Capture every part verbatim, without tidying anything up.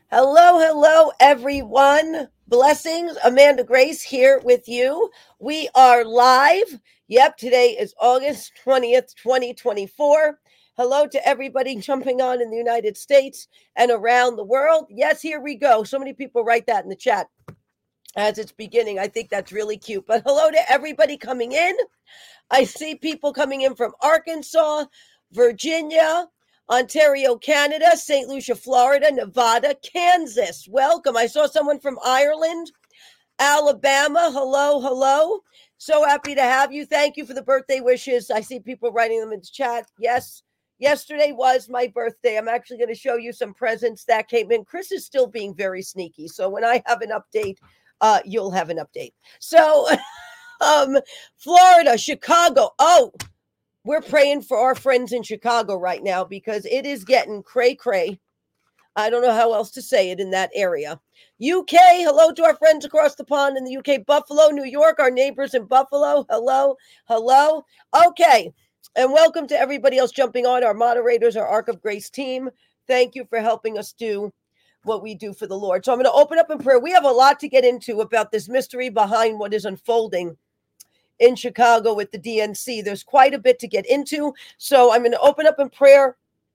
Hello, hello, everyone. Blessings. Amanda Grace here with you. We are live. Yep, today is August twentieth, twenty twenty-four. Hello to everybody jumping on in the United States and around the world. Yes, here we go. So many people write that in the chat as it's beginning. I think that's really cute. But hello to everybody coming in. I see people coming in from Arkansas, Virginia, Ontario, Canada, Saint Lucia, Florida, Nevada, Kansas. Welcome. I saw someone from Ireland, Alabama. Hello, hello. So happy to have you. Thank you for the birthday wishes. I see people writing them in the chat. Yes, yesterday was my birthday. I'm actually going to show you some presents that came in. Chris is still being very sneaky. So when I have an update, uh, you'll have an update. So... Um, Florida, Chicago. Oh, we're praying for our friends in Chicago right now because it is getting cray cray. I don't know how else to say it in that area. U K, hello to our friends across the pond in the U K. Buffalo, New York, our neighbors in Buffalo. Hello, hello. Okay, and welcome to everybody else jumping on, our moderators, our Ark of Grace team. Thank you for helping us do what we do for the Lord. So I'm going to open up in prayer. We have a lot to get into about this mystery behind what is unfolding in Chicago with the D N C. There's quite a bit to get into. So I'm going to open up in prayer.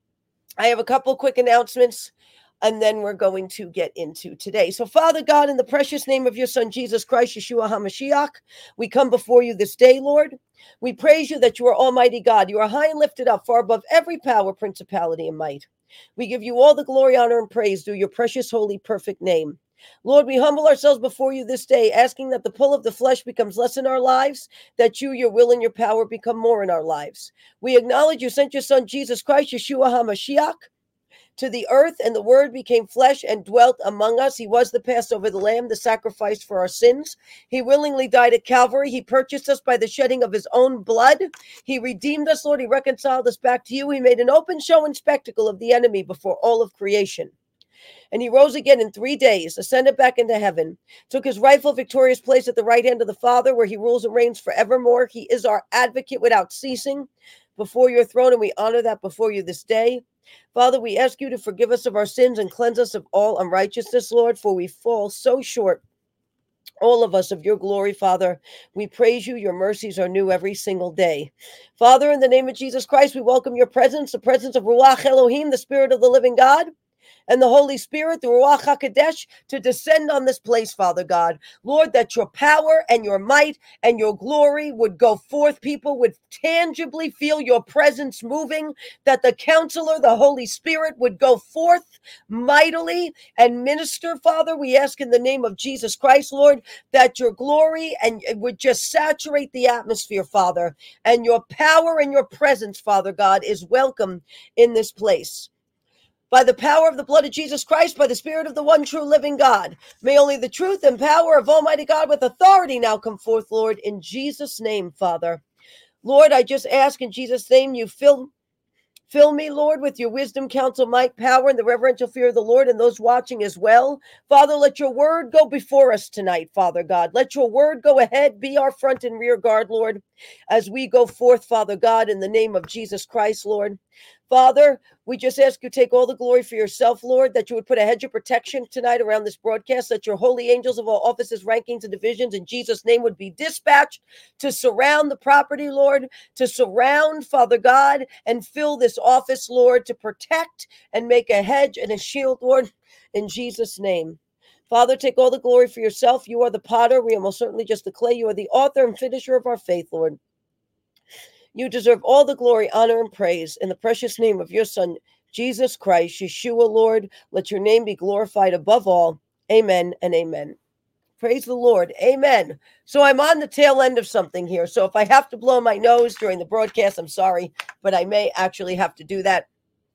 I have a couple quick announcements, and then we're going to get into today. So Father God, in the precious name of your Son, Jesus Christ, Yeshua HaMashiach, we come before you this day, Lord. We praise you that you are Almighty God. You are high and lifted up, far above every power, principality, and might. We give you all the glory, honor, and praise through your precious, holy, perfect name. Lord, we humble ourselves before you this day, asking that the pull of the flesh becomes less in our lives, that you, your will, and your power become more in our lives. We acknowledge you sent your Son, Jesus Christ, Yeshua HaMashiach, to the earth, and the Word became flesh and dwelt among us. He was the Passover, the Lamb, the sacrifice for our sins. He willingly died at Calvary. He purchased us by the shedding of his own blood. He redeemed us, Lord. He reconciled us back to you. He made an open show and spectacle of the enemy before all of creation. And he rose again in three days, ascended back into heaven, took his rightful victorious place at the right hand of the Father, where he rules and reigns forevermore. He is our advocate without ceasing before your throne, and we honor that before you this day. Father, we ask you to forgive us of our sins and cleanse us of all unrighteousness, Lord, for we fall so short, all of us, of your glory, Father. We praise you. Your mercies are new every single day. Father, in the name of Jesus Christ, we welcome your presence, the presence of Ruach Elohim, the Spirit of the living God, and the Holy Spirit, the Ruach HaKodesh, to descend on this place, Father God. Lord, that your power and your might and your glory would go forth. People would tangibly feel your presence moving, that the counselor, the Holy Spirit, would go forth mightily and minister, Father. We ask in the name of Jesus Christ, Lord, that your glory and it would just saturate the atmosphere, Father, and your power and your presence, Father God, is welcome in this place. By the power of the blood of Jesus Christ, by the Spirit of the one true living God, may only the truth and power of Almighty God with authority now come forth, Lord, in Jesus' name, Father. Lord, I just ask in Jesus' name you fill Fill me, Lord, with your wisdom, counsel, might, power, and the reverential fear of the Lord, and those watching as well. Father, let your word go before us tonight, Father God. Let your word go ahead, be our front and rear guard, Lord, as we go forth, Father God, in the name of Jesus Christ, Lord. Father, we just ask you to take all the glory for yourself, Lord, that you would put a hedge of protection tonight around this broadcast, that your holy angels of all offices, rankings, and divisions in Jesus' name would be dispatched to surround the property, Lord, to surround, Father God, and fill this office, Lord, to protect and make a hedge and a shield, Lord, in Jesus' name. Father, take all the glory for yourself. You are the potter. We are most certainly just the clay. You are the author and finisher of our faith, Lord. You deserve all the glory, honor, and praise in the precious name of your Son, Jesus Christ, Yeshua, Lord. Let your name be glorified above all. Amen and amen. Praise the Lord. Amen. So I'm on the tail end of something here. So if I have to blow my nose during the broadcast, I'm sorry, but I may actually have to do that.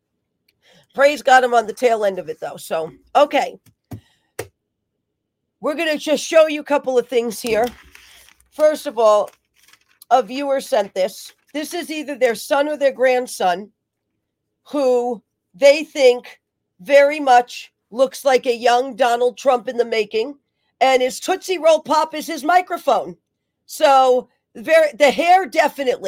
Praise God, I'm on the tail end of it, though. So, okay. We're going to just show you a couple of things here. First of all, a viewer sent this. This is either their son or their grandson, who they think very much looks like a young Donald Trump in the making, and his Tootsie Roll Pop is his microphone. So very, the hair definitely,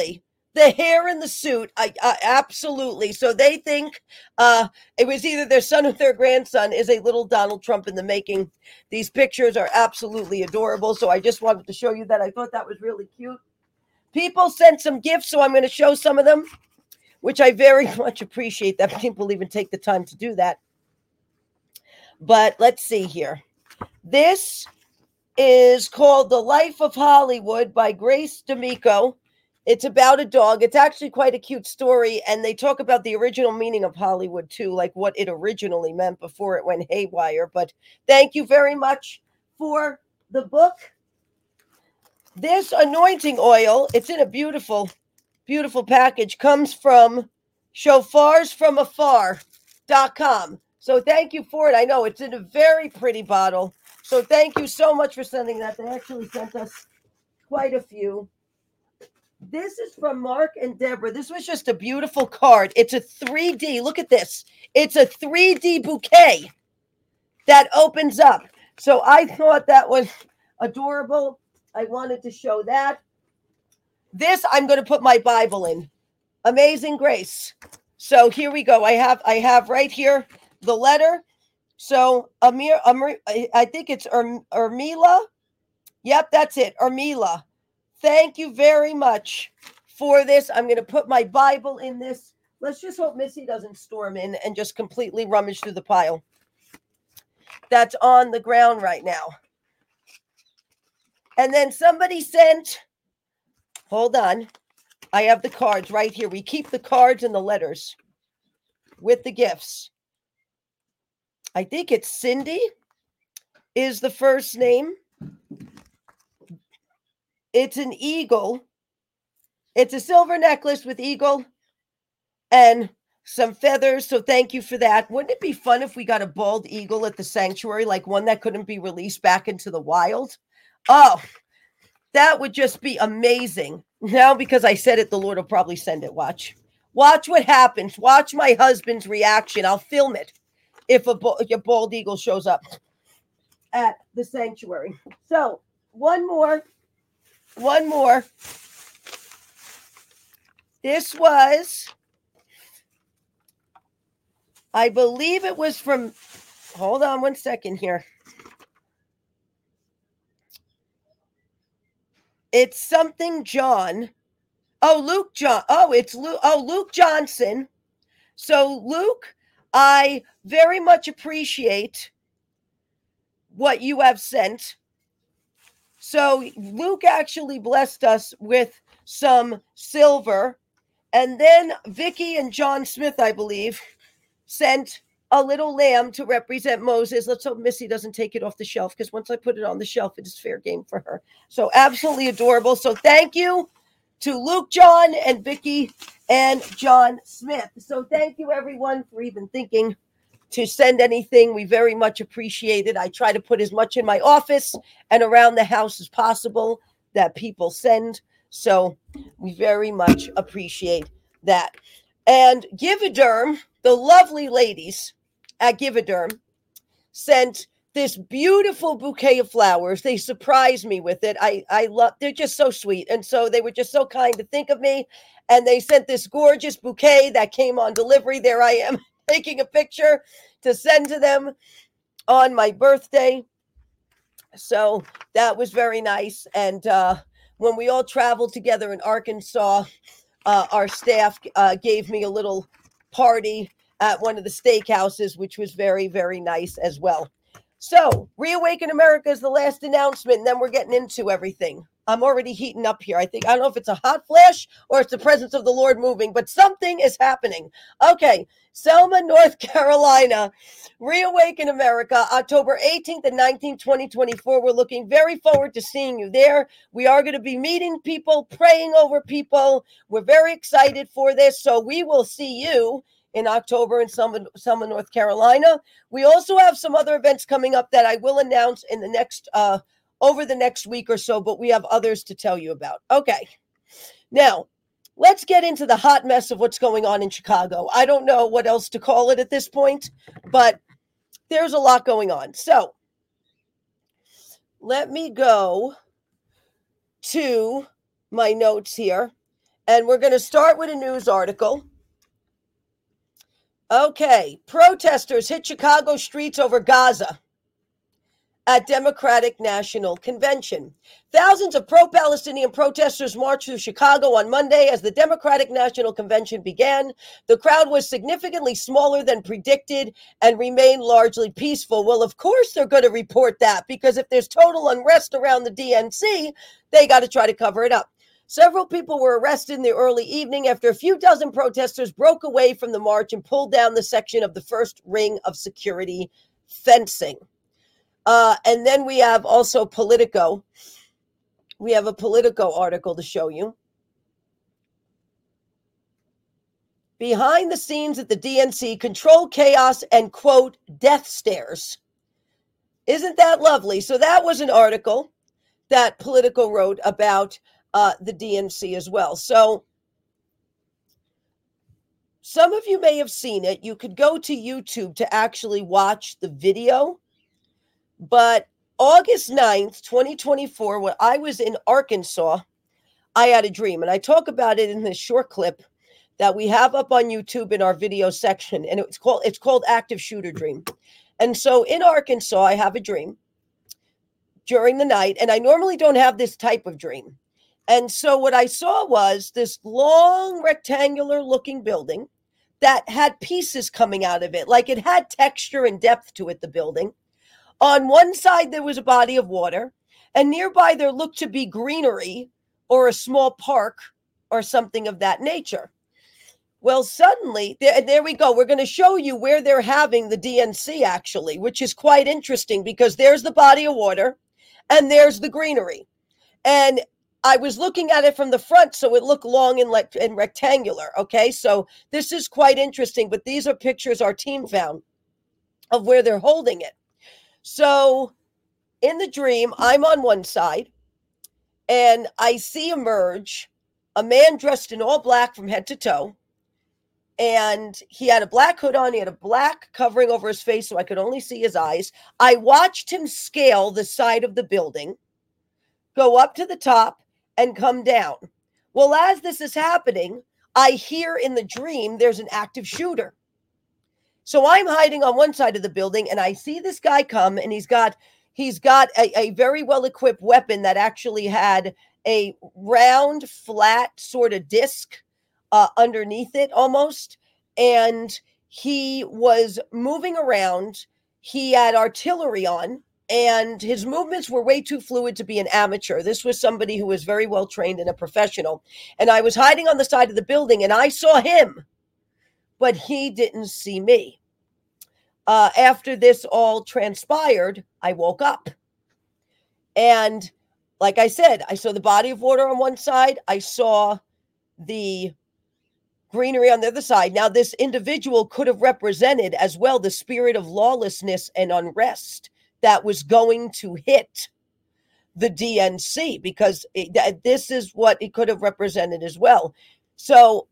the hair in the suit. I, I absolutely. So they think uh, it was either their son or their grandson is a little Donald Trump in the making. These pictures are absolutely adorable. So I just wanted to show you that. I thought that was really cute. People sent some gifts, so I'm going to show some of them, which I very much appreciate that people even take the time to do that. But let's see here. This is called The Life of Hollywood by Grace D'Amico. It's about a dog. It's actually quite a cute story, and they talk about the original meaning of Hollywood too, like what it originally meant before it went haywire. But thank you very much for the book. This anointing oil, it's in a beautiful, beautiful package, comes from shofars from afar dot com. So thank you for it. I know it's in a very pretty bottle. So thank you so much for sending that. They actually sent us quite a few. This is from Mark and Deborah. This was just a beautiful card. It's a three D. Look at this. It's a three D bouquet that opens up. So I thought that was adorable. I wanted to show that. This I'm going to put my Bible in. Amazing Grace. So here we go. I have I have right here the letter. So Amir, Amir I think it's Erm, Ermila. Yep, that's it. Ermila. Thank you very much for this. I'm going to put my Bible in this. Let's just hope Missy doesn't storm in and just completely rummage through the pile that's on the ground right now. And then somebody sent, hold on, I have the cards right here. We keep the cards and the letters with the gifts. I think it's Cindy is the first name. It's an eagle. It's a silver necklace with eagle and some feathers. So thank you for that. Wouldn't it be fun if we got a bald eagle at the sanctuary, like one that couldn't be released back into the wild? Oh, that would just be amazing. Now, because I said it, the Lord will probably send it. Watch. Watch what happens. Watch my husband's reaction. I'll film it if a, a bald eagle shows up at the sanctuary. So one more. One more. This was, I believe it was from, hold on one second here. It's something John. Oh, Luke John. Oh, it's Luke. Oh, Luke Johnson. So Luke, I very much appreciate what you have sent. So Luke actually blessed us with some silver. And then Vicky and John Smith, I believe, sent a little lamb to represent Moses. Let's hope Missy doesn't take it off the shelf, because once I put it on the shelf, it is fair game for her. So absolutely adorable. So thank you to Luke John and Vicky and John Smith. So thank you, everyone, for even thinking to send anything. We very much appreciate it. I try to put as much in my office and around the house as possible that people send. So we very much appreciate that. And Gividerm, the lovely ladies at Gividerm, sent this beautiful bouquet of flowers. They surprised me with it. I, I love, they're just so sweet. And so they were just so kind to think of me. And they sent this gorgeous bouquet that came on delivery. There I am taking a picture to send to them on my birthday. So that was very nice. And uh, when we all traveled together in Arkansas, uh, our staff uh, gave me a little party at one of the steakhouses, which was very, very nice as well. So Reawaken America is the last announcement, and then we're getting into everything. I'm already heating up here. I think, I don't know if it's a hot flash or it's the presence of the Lord moving, but something is happening. Okay, Selma, North Carolina, Reawaken America, October eighteenth and nineteenth, twenty twenty-four. We're looking very forward to seeing you there. We are going to be meeting people, praying over people. We're very excited for this. So we will see you in October in Selma, Selma, North Carolina. We also have some other events coming up that I will announce in the next, uh, over the next week or so, but we have others to tell you about. Okay. Now, let's get into the hot mess of what's going on in Chicago. I don't know what else to call it at this point, but there's a lot going on. So let me go to my notes here. And we're going to start with a news article. Okay, protesters hit Chicago streets over Gaza at Democratic National Convention. Thousands of pro-Palestinian protesters marched through Chicago on Monday as the Democratic National Convention began. The crowd was significantly smaller than predicted and remained largely peaceful. Well, of course they're going to report that, because if there's total unrest around the D N C, they got to try to cover it up. Several people were arrested in the early evening after a few dozen protesters broke away from the march and pulled down the section of the first ring of security fencing. Uh, and then we have also Politico. We have a Politico article to show you. Behind the scenes at the D N C, control chaos and, quote, death stares. Isn't that lovely? So that was an article that Politico wrote about uh, the D N C as well. So some of you may have seen it. You could go to YouTube to actually watch the video. But August ninth, twenty twenty-four, when I was in Arkansas, I had a dream. And I talk about it in this short clip that we have up on YouTube in our video section. And it's called, it's called Active Shooter Dream. And so in Arkansas, I have a dream during the night. And I normally don't have this type of dream. And so what I saw was this long rectangular looking building that had pieces coming out of it. Like it had texture and depth to it, the building. On one side, there was a body of water, and nearby there looked to be greenery or a small park or something of that nature. Well, suddenly, there, there we go. We're going to show you where they're having the D N C, actually, which is quite interesting because there's the body of water and there's the greenery. And I was looking at it from the front, so it looked long and, le- and rectangular, okay? So this is quite interesting, but these are pictures our team found of where they're holding it. So in the dream, I'm on one side and I see emerge a man dressed in all black from head to toe. And he had a black hood on. He had a black covering over his face so I could only see his eyes. I watched him scale the side of the building, go up to the top and come down. Well, as this is happening, I hear in the dream there's an active shooter. So I'm hiding on one side of the building and I see this guy come and he's got he's got a, a very well-equipped weapon that actually had a round, flat sort of disc uh, underneath it almost. And he was moving around. He had artillery on and his movements were way too fluid to be an amateur. This was somebody who was very well trained and a professional. And I was hiding on the side of the building and I saw him, but he didn't see me. Uh, after this all transpired, I woke up. And like I said, I saw the body of water on one side. I saw the greenery on the other side. Now, this individual could have represented as well the spirit of lawlessness and unrest that was going to hit the D N C, because it, this is what it could have represented as well. So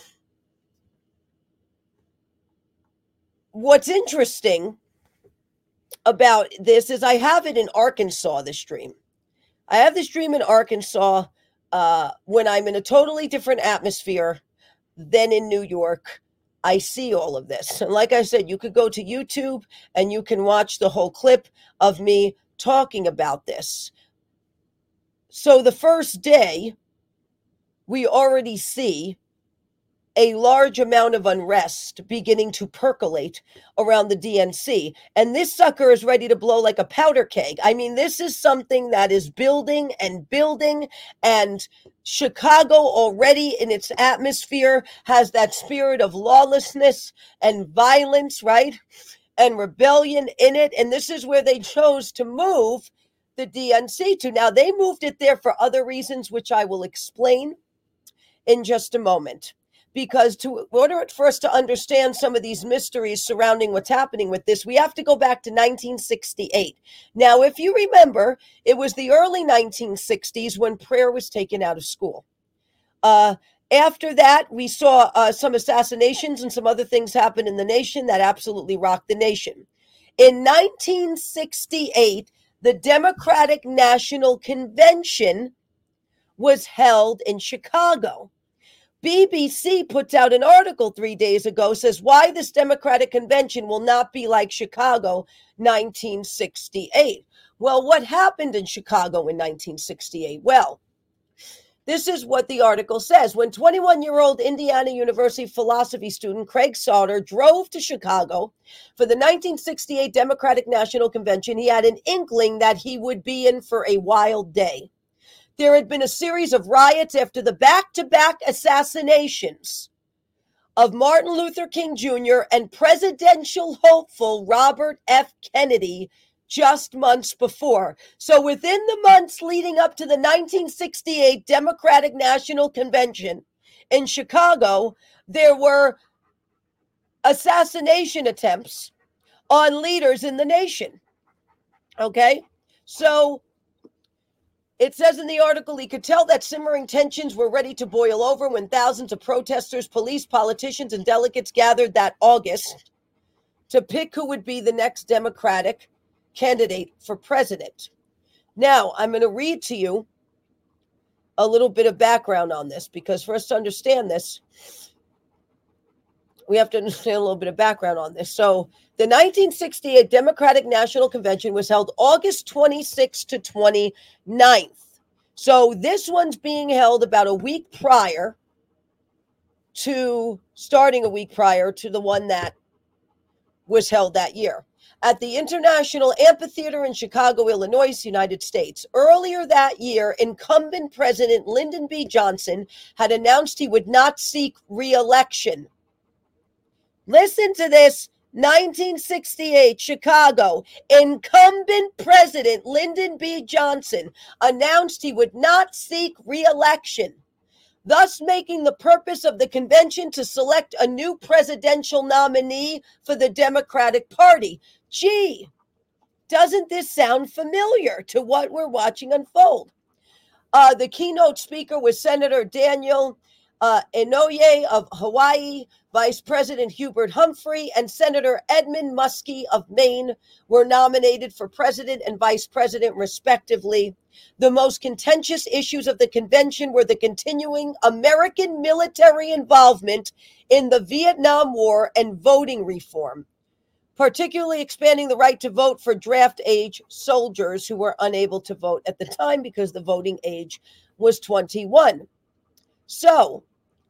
what's interesting about this is I have it in Arkansas, this dream. I have this dream in Arkansas uh, when I'm in a totally different atmosphere than in New York. I see all of this. And like I said, you could go to YouTube and you can watch the whole clip of me talking about this. So the first day, we already see a large amount of unrest beginning to percolate around the D N C. And this sucker is ready to blow like a powder keg. I mean, this is something that is building and building. And Chicago already in its atmosphere has that spirit of lawlessness and violence, right? And rebellion in it. And this is where they chose to move the D N C to. Now, they moved it there for other reasons, which I will explain in just a moment. Because to, in order for us to understand some of these mysteries surrounding what's happening with this, we have to go back to nineteen sixty-eight. Now, if you remember, it was the early nineteen sixties when prayer was taken out of school. Uh, after that, we saw uh, some assassinations and some other things happen in the nation that absolutely rocked the nation. In nineteen sixty-eight, the Democratic National Convention was held in Chicago. B B C puts out an article three days ago, says why this Democratic convention will not be like Chicago nineteen sixty-eight. Well, what happened in Chicago in nineteen sixty-eight? Well, this is what the article says. When twenty-one-year-old Indiana University philosophy student Craig Sauter drove to Chicago for the nineteen sixty-eight Democratic National Convention, he had an inkling that he would be in for a wild day. There had been a series of riots after the back-to-back assassinations of Martin Luther King Junior and presidential hopeful Robert F. Kennedy just months before. So within the months leading up to the nineteen sixty-eight Democratic National Convention in Chicago, there were assassination attempts on leaders in the nation. Okay? So it says in the article, he could tell that simmering tensions were ready to boil over when thousands of protesters, police, politicians, and delegates gathered that August to pick who would be the next Democratic candidate for president. Now, I'm going to read to you a little bit of background on this, because for us to understand this, we have to understand a little bit of background on this. So the nineteen sixty-eight Democratic National Convention was held August twenty-sixth to twenty-ninth. So this one's being held about a week prior to, starting a week prior to the one that was held that year at the International Amphitheater in Chicago, Illinois, United States. Earlier that year, incumbent President Lyndon B. Johnson had announced he would not seek re-election. Listen to this. nineteen sixty-eight, Chicago, incumbent President Lyndon B. Johnson announced he would not seek re-election, thus making the purpose of the convention to select a new presidential nominee for the Democratic Party. Gee, doesn't this sound familiar to what we're watching unfold? Uh, the keynote speaker was Senator Daniel uh, Inouye of Hawaii. Vice President Hubert Humphrey and Senator Edmund Muskie of Maine were nominated for president and vice president, respectively. The most contentious issues of the convention were the continuing American military involvement in the Vietnam War and voting reform, particularly expanding the right to vote for draft age soldiers who were unable to vote at the time because the voting age was twenty-one. So,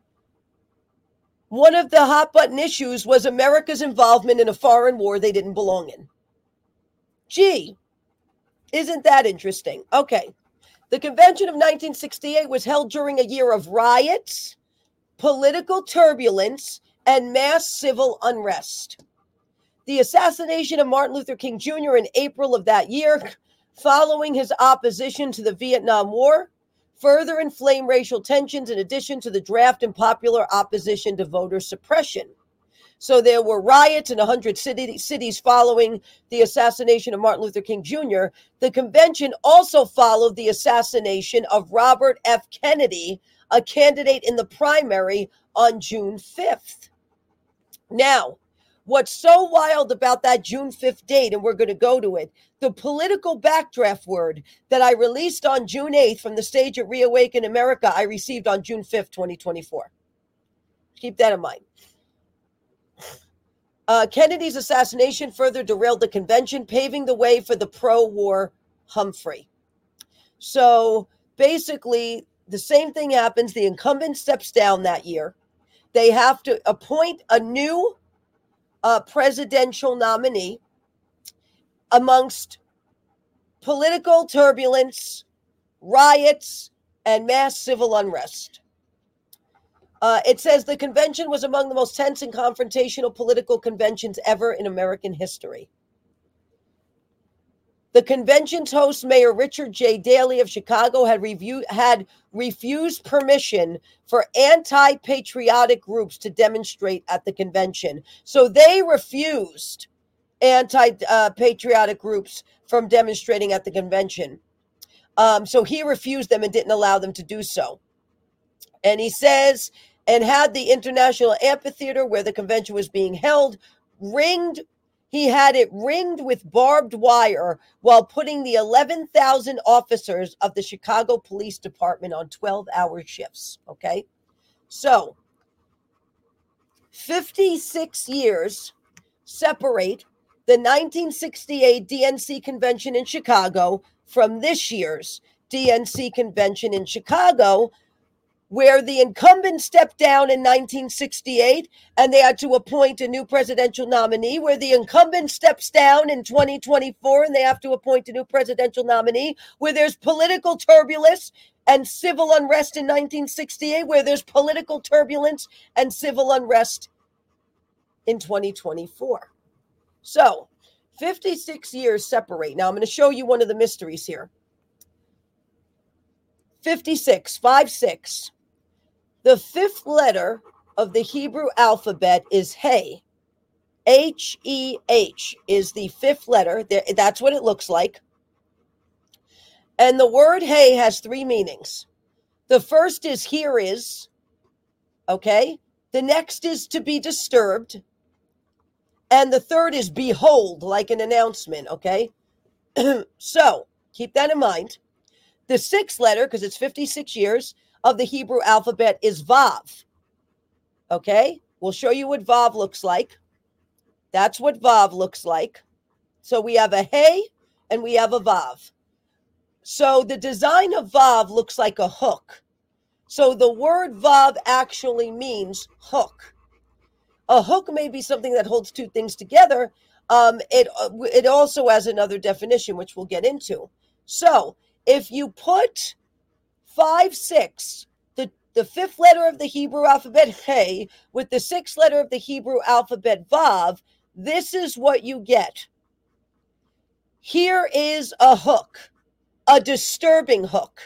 one of the hot button issues was America's involvement in a foreign war they didn't belong in. Gee, isn't that interesting? Okay. The convention of nineteen sixty-eight was held during a year of riots, political turbulence, and mass civil unrest. The assassination of Martin Luther King Junior in April of that year, following his opposition to the Vietnam War, further inflamed racial tensions in addition to the draft and popular opposition to voter suppression. So there were riots in one hundred city, cities following the assassination of Martin Luther King Junior The convention also followed the assassination of Robert F. Kennedy, a candidate in the primary, on June fifth. Now, what's so wild about that June fifth date, and we're going to go to it, the political backdraft word that I released on June eighth from the stage at Reawaken America, I received on June fifth, twenty twenty-four. Keep that in mind. Uh, Kennedy's assassination further derailed the convention, paving the way for the pro-war Humphrey. So basically, the same thing happens. The incumbent steps down that year. They have to appoint a new uh, presidential nominee amongst political turbulence, riots, and mass civil unrest. Uh, it says the convention was among the most tense and confrontational political conventions ever in American history. The convention's host, Mayor Richard J. Daley of Chicago, had, review, had refused permission for anti-patriotic groups to demonstrate at the convention. So they refused anti-patriotic uh, groups from demonstrating at the convention. Um, so he refused them and didn't allow them to do so. And he says, and had the International Amphitheater where the convention was being held ringed, he had it ringed with barbed wire while putting the eleven thousand officers of the Chicago Police Department on twelve-hour shifts, okay? So, fifty-six years separate the nineteen sixty-eight D N C convention in Chicago from this year's D N C convention in Chicago, where the incumbent stepped down in nineteen sixty-eight and they had to appoint a new presidential nominee, where the incumbent steps down in twenty twenty-four and they have to appoint a new presidential nominee, where there's political turbulence and civil unrest in nineteen sixty-eight, where there's political turbulence and civil unrest in twenty twenty-four. So, fifty-six years separate. Now, I'm going to show you one of the mysteries here. fifty-six, five, six. The fifth letter of the Hebrew alphabet is Hey. H E H is the fifth letter. That's what it looks like. And the word Hey has three meanings. The first is here is, okay? The next is to be disturbed. And the third is behold, like an announcement, okay? So, keep that in mind. The sixth letter, because it's fifty-six years, of the Hebrew alphabet is Vav. Okay? We'll show you what Vav looks like. That's what Vav looks like. So we have a Hey and we have a Vav. So the design of Vav looks like a hook. So the word Vav actually means hook. A hook may be something that holds two things together. Um, it, it also has another definition, which we'll get into. So if you put five, six, the, the fifth letter of the Hebrew alphabet, Hey, with the sixth letter of the Hebrew alphabet, Vav, this is what you get. Here is a hook, a disturbing hook.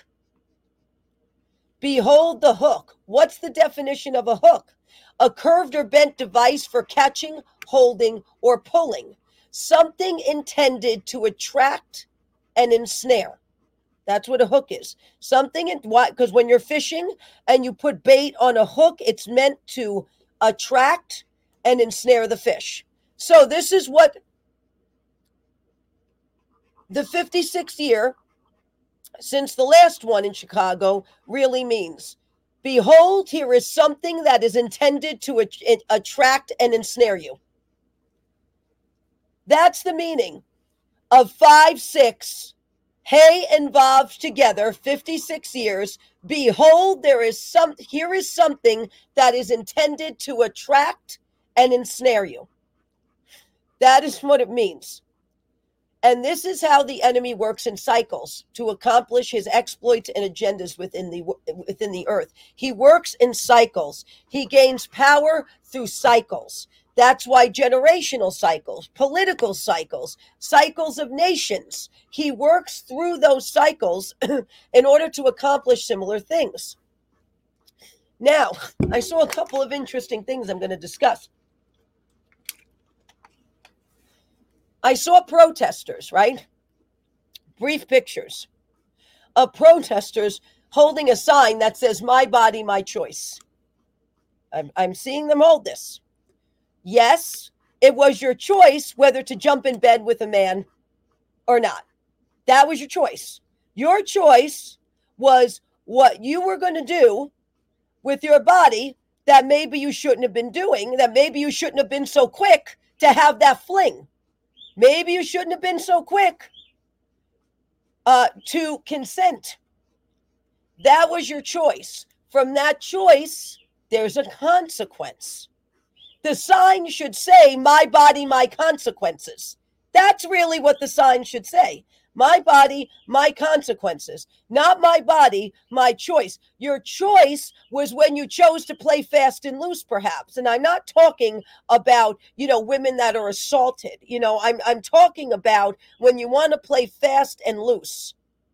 Behold the hook. What's the definition of a hook? A curved or bent device for catching, holding, or pulling. Something intended to attract and ensnare. That's what a hook is. Something, in why? Because when you're fishing and you put bait on a hook, it's meant to attract and ensnare the fish. So this is what the fifty-sixth year since the last one in Chicago really means. Behold, here is something that is intended to at- attract and ensnare you. That's the meaning of five, six, Hey and Vav together, fifty-six years. Behold, there is some, here is something that is intended to attract and ensnare you. That is what it means. And this is how the enemy works in cycles to accomplish his exploits and agendas within the within the earth. He works in cycles. He gains power through cycles. That's why generational cycles, political cycles, cycles of nations. He works through those cycles in order to accomplish similar things. Now, I saw a couple of interesting things I'm going to discuss. I saw protesters, right? Brief pictures of protesters holding a sign that says, my body, my choice. I'm, I'm seeing them hold this. Yes, it was your choice whether to jump in bed with a man or not. That was your choice. Your choice was what you were going to do with your body that maybe you shouldn't have been doing, that maybe you shouldn't have been so quick to have that fling. Maybe you shouldn't have been so quick uh, to consent. That was your choice. From that choice, there's a consequence. The sign should say, my body, my consequences. That's really what the sign should say. My body, my consequences. Not my body, my choice. Your choice was when you chose to play fast and loose, perhaps. And I'm not talking about, you know, women that are assaulted. You know, I'm I'm talking about when you want to play fast and loose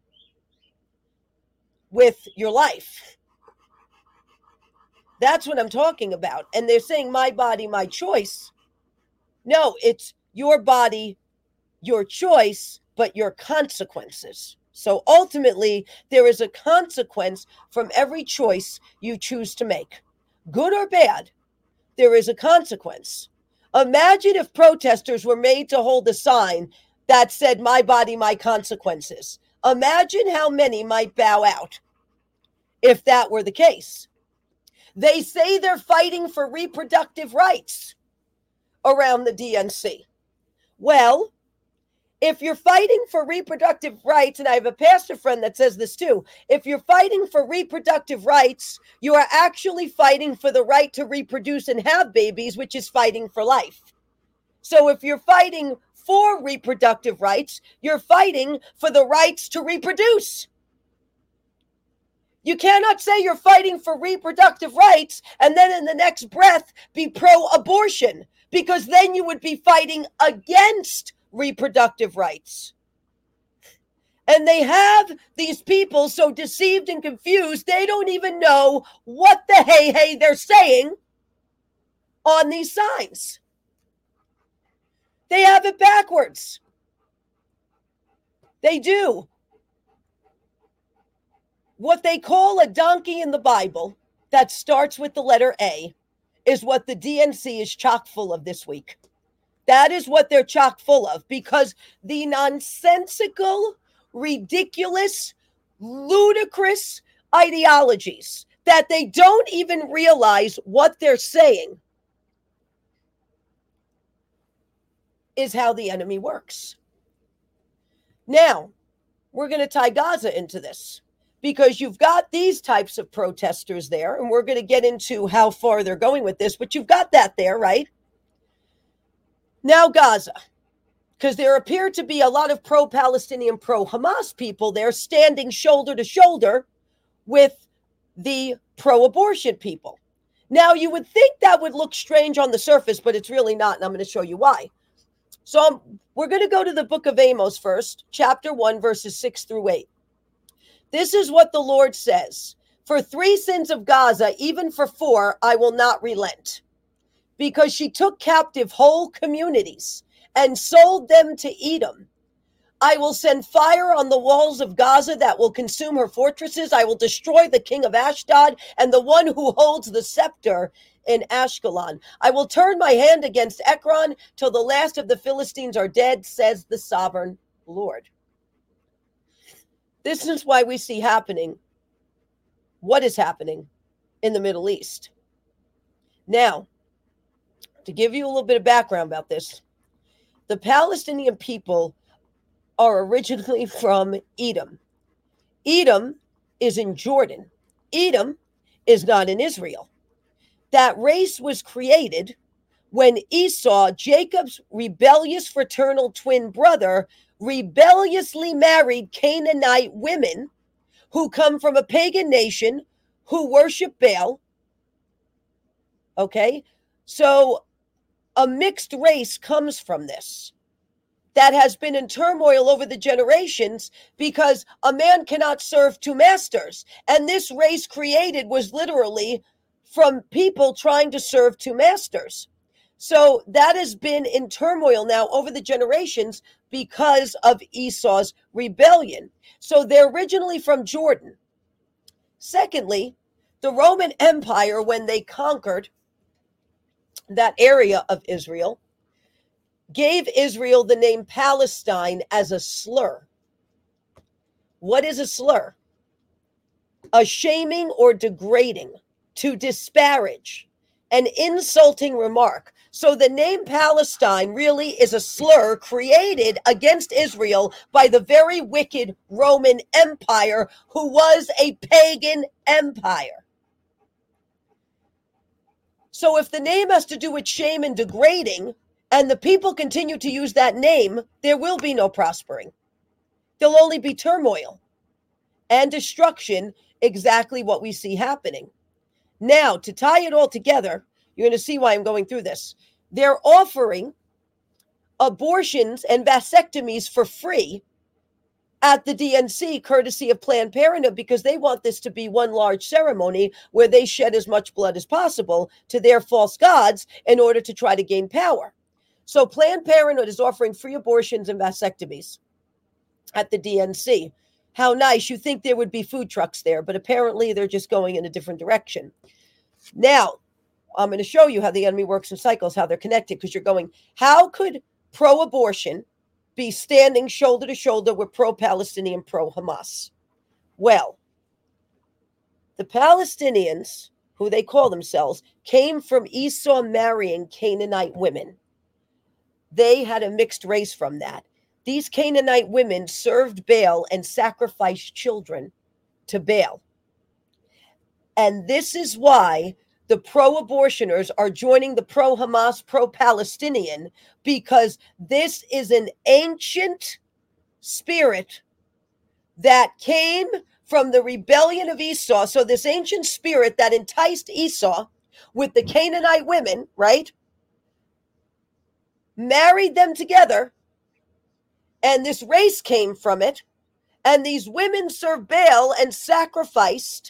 with your life. That's what I'm talking about. And they're saying my body, my choice. No, it's your body, your choice, but your consequences. So ultimately, there is a consequence from every choice you choose to make. Good or bad, there is a consequence. Imagine if protesters were made to hold a sign that said, my body, my consequences. Imagine how many might bow out if that were the case. They say they're fighting for reproductive rights around the D N C. Well, if you're fighting for reproductive rights, and I have a pastor friend that says this too, if you're fighting for reproductive rights, you are actually fighting for the right to reproduce and have babies, which is fighting for life. So if you're fighting for reproductive rights, you're fighting for the rights to reproduce. You cannot say you're fighting for reproductive rights and then in the next breath be pro-abortion, because then you would be fighting against reproductive rights. And they have these people so deceived and confused, they don't even know what the hey, hey they're saying on these signs. They have it backwards. They do. What they call a donkey in the Bible that starts with the letter A is what the D N C is chock full of this week. That is what they're chock full of, because the nonsensical, ridiculous, ludicrous ideologies that they don't even realize what they're saying is how the enemy works. Now, we're going to tie Gaza into this, because you've got these types of protesters there, and we're going to get into how far they're going with this, but you've got that there, right? Now, Gaza, because there appear to be a lot of pro-Palestinian, pro-Hamas people there standing shoulder to shoulder with the pro-abortion people. Now, you would think that would look strange on the surface, but it's really not, and I'm going to show you why. So um, we're going to go to the book of Amos first, chapter one, verses six through eight. This is what the Lord says. For three sins of Gaza, even for four, I will not relent, because she took captive whole communities and sold them to Edom. I will send fire on the walls of Gaza that will consume her fortresses. I will destroy the king of Ashdod and the one who holds the scepter in Ashkelon. I will turn my hand against Ekron till the last of the Philistines are dead, says the sovereign Lord. This is why we see happening what is happening in the Middle East. Now, to give you a little bit of background about this, the Palestinian people are originally from Edom. Edom is in Jordan. Edom is not in Israel. That race was created when Esau, Jacob's rebellious fraternal twin brother, rebelliously married Canaanite women who come from a pagan nation who worship Baal. Okay, so a mixed race comes from this that has been in turmoil over the generations, because a man cannot serve two masters. And this race created was literally from people trying to serve two masters. So that has been in turmoil now over the generations because of Esau's rebellion. So they're originally from Jordan. Secondly, the Roman Empire, when they conquered that area of Israel, gave Israel the name Palestine as a slur. What is a slur? A shaming or degrading, to disparage, an insulting remark. So the name Palestine really is a slur created against Israel by the very wicked Roman Empire, who was a pagan empire. So if the name has to do with shame and degrading, and the people continue to use that name, there will be no prospering. There'll only be turmoil and destruction, exactly what we see happening. Now, to tie it all together, you're going to see why I'm going through this. They're offering abortions and vasectomies for free at the D N C, courtesy of Planned Parenthood, because they want this to be one large ceremony where they shed as much blood as possible to their false gods in order to try to gain power. So Planned Parenthood is offering free abortions and vasectomies at the D N C. How nice. You think there would be food trucks there, but apparently they're just going in a different direction. Now, I'm going to show you how the enemy works in cycles, how they're connected, because you're going, how could pro-abortion be standing shoulder to shoulder with pro-Palestinian, pro-Hamas? Well, the Palestinians who they call themselves, came from Esau marrying Canaanite women. They had a mixed race from that. These Canaanite women served Baal and sacrificed children to Baal. And this is why the pro-abortioners are joining the pro-Hamas, pro-Palestinian, because this is an ancient spirit that came from the rebellion of Esau. So this ancient spirit that enticed Esau with the Canaanite women, right, married them together, and this race came from it, and these women served Baal and sacrificed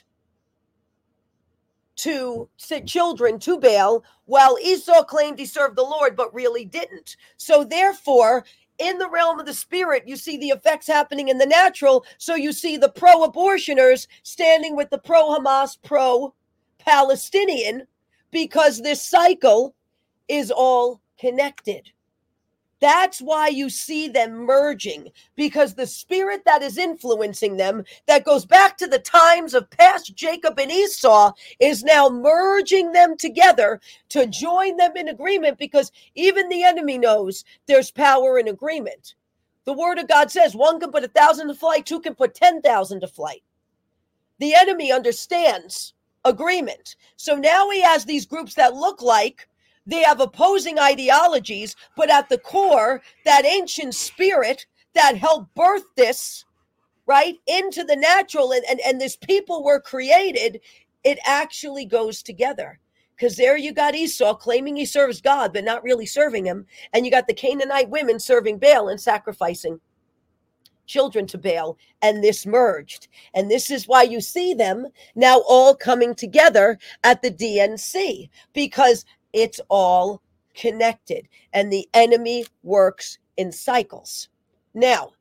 to children to Baal, while Esau claimed he served the Lord, but really didn't. So therefore, in the realm of the spirit, you see the effects happening in the natural. So you see the pro-abortioners standing with the pro-Hamas, pro-Palestinian, because this cycle is all connected. That's why you see them merging, because the spirit that is influencing them, that goes back to the times of past Jacob and Esau, is now merging them together to join them in agreement, because even the enemy knows there's power in agreement. The word of God says one can put a thousand to flight, two can put ten thousand to flight. The enemy understands agreement. So now he has these groups that look like they have opposing ideologies, but at the core, that ancient spirit that helped birth this, right, into the natural, and, and, and this people were created, it actually goes together. Because there you got Esau claiming he serves God, but not really serving him. And you got the Canaanite women serving Baal and sacrificing children to Baal, and this merged. And this is why you see them now all coming together at the D N C, because it's all connected, and the enemy works in cycles. Now,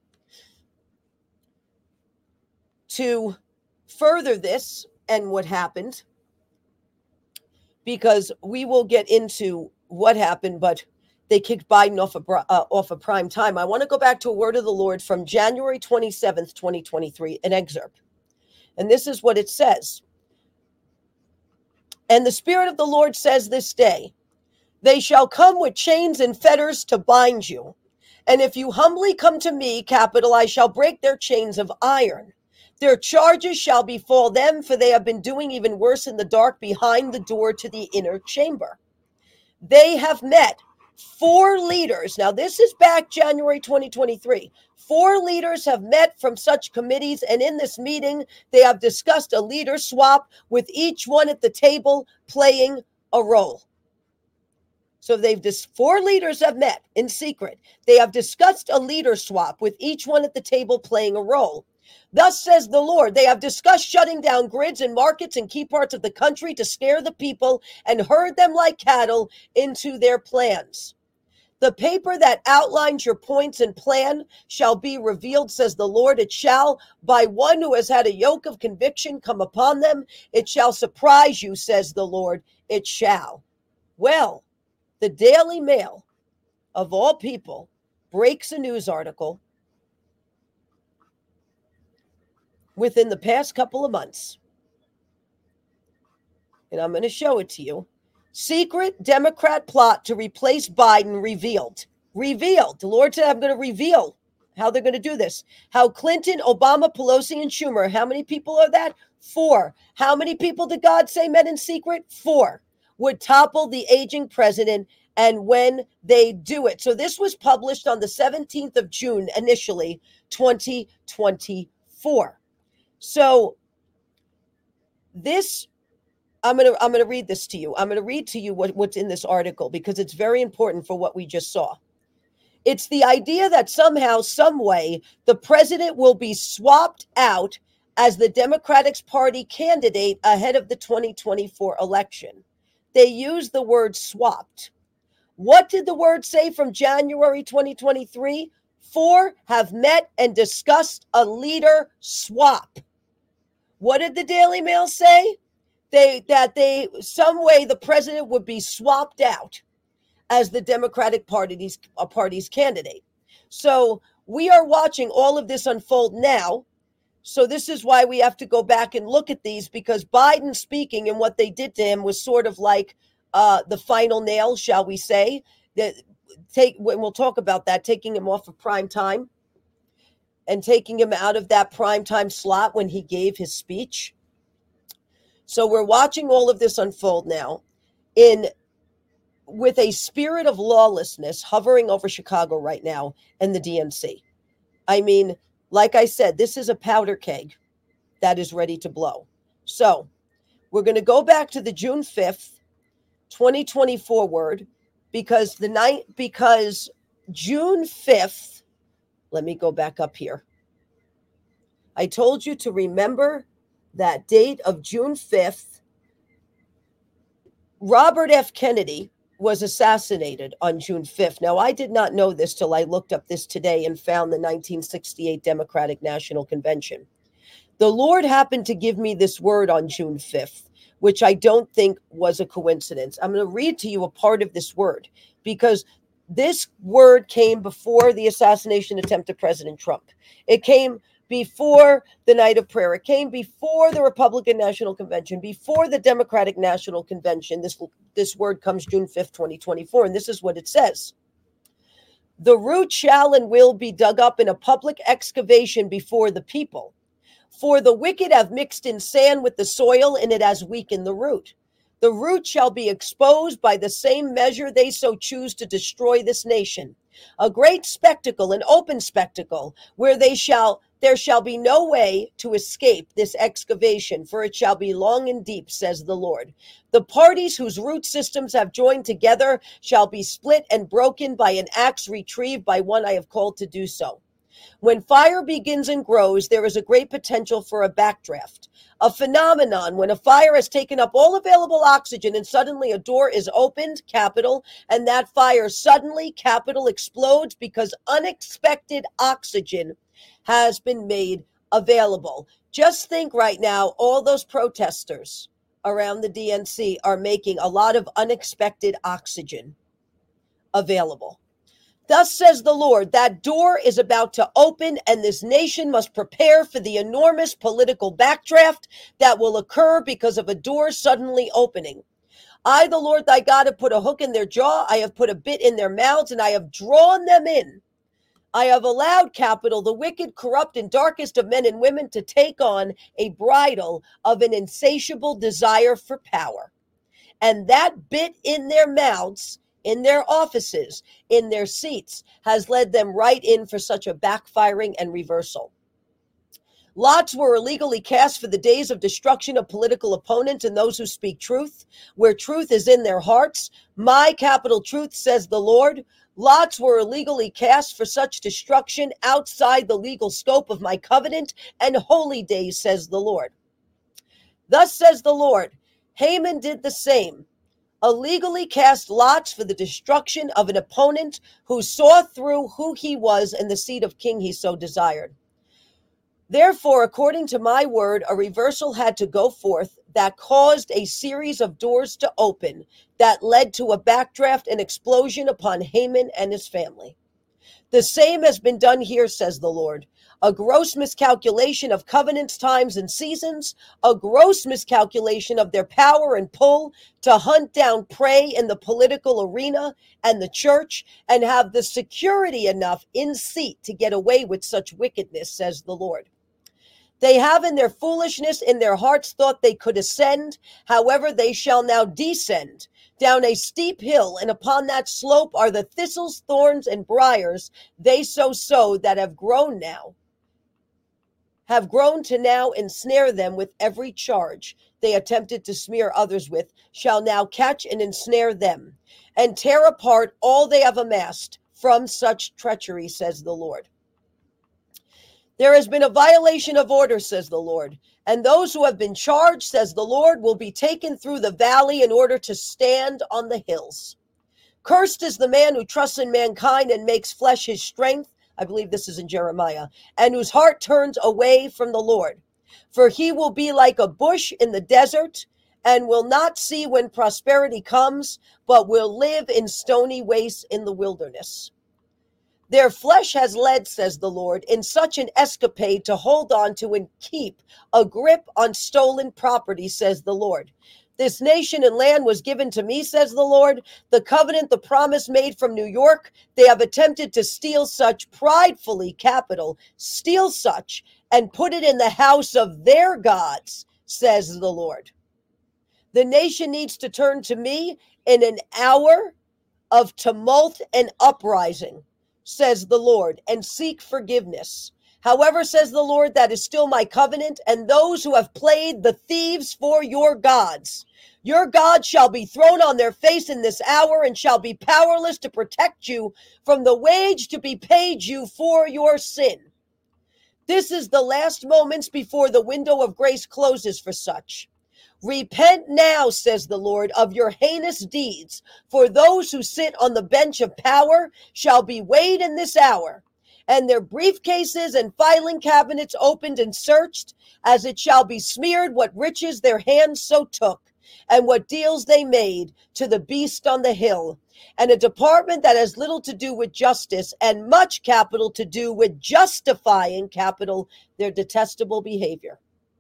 to further this and what happened, because we will get into what happened, but they kicked Biden off of, uh, off of prime time. I want to go back to a word of the Lord from January twenty-seventh, twenty twenty-three, an excerpt. And this is what it says. And the Spirit of the Lord says this day, they shall come with chains and fetters to bind you. And if you humbly come to me, capital, I shall break their chains of iron. Their charges shall befall them, for they have been doing even worse in the dark behind the door to the inner chamber. They have met four leaders. Now, this is back January twenty twenty-three. Four leaders have met from such committees, and in this meeting, they have discussed a leader swap with each one at the table playing a role. So they've dis- four leaders have met in secret. They have discussed a leader swap with each one at the table playing a role. Thus says the Lord, they have discussed shutting down grids and markets in key parts of the country to scare the people and herd them like cattle into their plans. The paper that outlines your points and plan shall be revealed, says the Lord. It shall, by one who has had a yoke of conviction come upon them. It shall surprise you, says the Lord. It shall. Well, the Daily Mail, of all people, breaks a news article within the past couple of months. And I'm going to show it to you. Secret Democrat plot to replace Biden revealed. Revealed. The Lord said, I'm going to reveal how they're going to do this. How Clinton, Obama, Pelosi, and Schumer, how many people are that? Four. How many people did God say met in secret? Four. Would topple the aging president, and when they do it. So this was published on the seventeenth of June, initially, twenty twenty-four. So this, I'm going to I'm going to read this to you. I'm going to read to you what, what's in this article, because it's very important for what we just saw. It's the idea that somehow, some way, the president will be swapped out as the Democratic Party candidate ahead of the twenty twenty-four election. They use the word swapped. What did the word say from January twenty twenty-three? Four have met and discussed a leader swap. What did the Daily Mail say? They that they some way the president would be swapped out as the Democratic Party's uh, party's candidate. So we are watching all of this unfold now. So this is why we have to go back and look at these, because Biden speaking and what they did to him was sort of like uh, the final nail, shall we say, that take when we'll talk about that, taking him off of prime time and taking him out of that prime time slot when he gave his speech. So we're watching all of this unfold now in with a spirit of lawlessness hovering over Chicago right now and the D N C. I mean, like I said, this is a powder keg that is ready to blow. So we're going to go back to the June fifth, twenty twenty-four word, because the night, because June fifth, let me go back up here. I told you to remember that date of June fifth. Robert F. Kennedy was assassinated on June fifth. Now, I did not know this till I looked up this today and found the nineteen sixty-eight Democratic National Convention. The Lord happened to give me this word on June fifth, which I don't think was a coincidence. I'm going to read to you a part of this word, because this word came before the assassination attempt of President Trump. It came before the night of prayer. It came before the Republican National Convention, before the Democratic National Convention. This, this word comes June fifth, twenty twenty-four, and this is what it says. The root shall and will be dug up in a public excavation before the people. For the wicked have mixed in sand with the soil, and it has weakened the root. The root shall be exposed by the same measure they so choose to destroy this nation. A great spectacle, an open spectacle, where they shall there shall be no way to escape this excavation, for it shall be long and deep, says the Lord. The parties whose root systems have joined together shall be split and broken by an axe retrieved by one I have called to do so. When fire begins and grows, there is a great potential for a backdraft, a phenomenon when a fire has taken up all available oxygen and suddenly a door is opened, capital, and that fire suddenly, capital, explodes because unexpected oxygen has been made available. Just think right now, all those protesters around the D N C are making a lot of unexpected oxygen available. Thus says the Lord, that door is about to open, and this nation must prepare for the enormous political backdraft that will occur because of a door suddenly opening. I, the Lord thy God, have put a hook in their jaw, I have put a bit in their mouths, and I have drawn them in. I have allowed, capital, the wicked, corrupt, and darkest of men and women to take on a bridle of an insatiable desire for power. And that bit in their mouths, in their offices, in their seats, has led them right in for such a backfiring and reversal. Lots were illegally cast for the days of destruction of political opponents and those who speak truth, where truth is in their hearts. My capital truth, says the Lord. Lots were illegally cast for such destruction outside the legal scope of my covenant and holy days, says the Lord. Thus says the Lord, Haman did the same. Illegally cast lots for the destruction of an opponent who saw through who he was and the seat of king he so desired. Therefore, according to my word, a reversal had to go forth that caused a series of doors to open that led to a backdraft and explosion upon Haman and his family. The same has been done here, says the Lord. A gross miscalculation of covenants, times, and seasons, a gross miscalculation of their power and pull to hunt down prey in the political arena and the church and have the security enough in seat to get away with such wickedness, says the Lord. They have in their foolishness in their hearts thought they could ascend. However, they shall now descend down a steep hill, and upon that slope are the thistles, thorns, and briars they so sowed that have grown now, have grown to now ensnare them with every charge they attempted to smear others with, shall now catch and ensnare them, and tear apart all they have amassed from such treachery, says the Lord. There has been a violation of order, says the Lord, and those who have been charged, says the Lord, will be taken through the valley in order to stand on the hills. Cursed is the man who trusts in mankind and makes flesh his strength. I believe this is in Jeremiah, and whose heart turns away from the Lord. For he will be like a bush in the desert and will not see when prosperity comes, but will live in stony wastes in the wilderness. Their flesh has led, says the Lord, in such an escapade to hold on to and keep a grip on stolen property, says the Lord. This nation and land was given to me, says the Lord. The covenant, the promise made from New York, they have attempted to steal such pridefully, capital, steal such, and put it in the house of their gods, says the Lord. The nation needs to turn to me in an hour of tumult and uprising, says the Lord, and seek forgiveness. However, says the Lord, that is still my covenant, and those who have played the thieves for your gods, your God shall be thrown on their face in this hour and shall be powerless to protect you from the wage to be paid you for your sin. This is the last moments before the window of grace closes for such. Repent now, says the Lord, of your heinous deeds, for those who sit on the bench of power shall be weighed in this hour, and their briefcases and filing cabinets opened and searched, as it shall be smeared what riches their hands so took, and what deals they made to the beast on the hill, and a department that has little to do with justice and much capital to do with justifying capital their detestable behavior.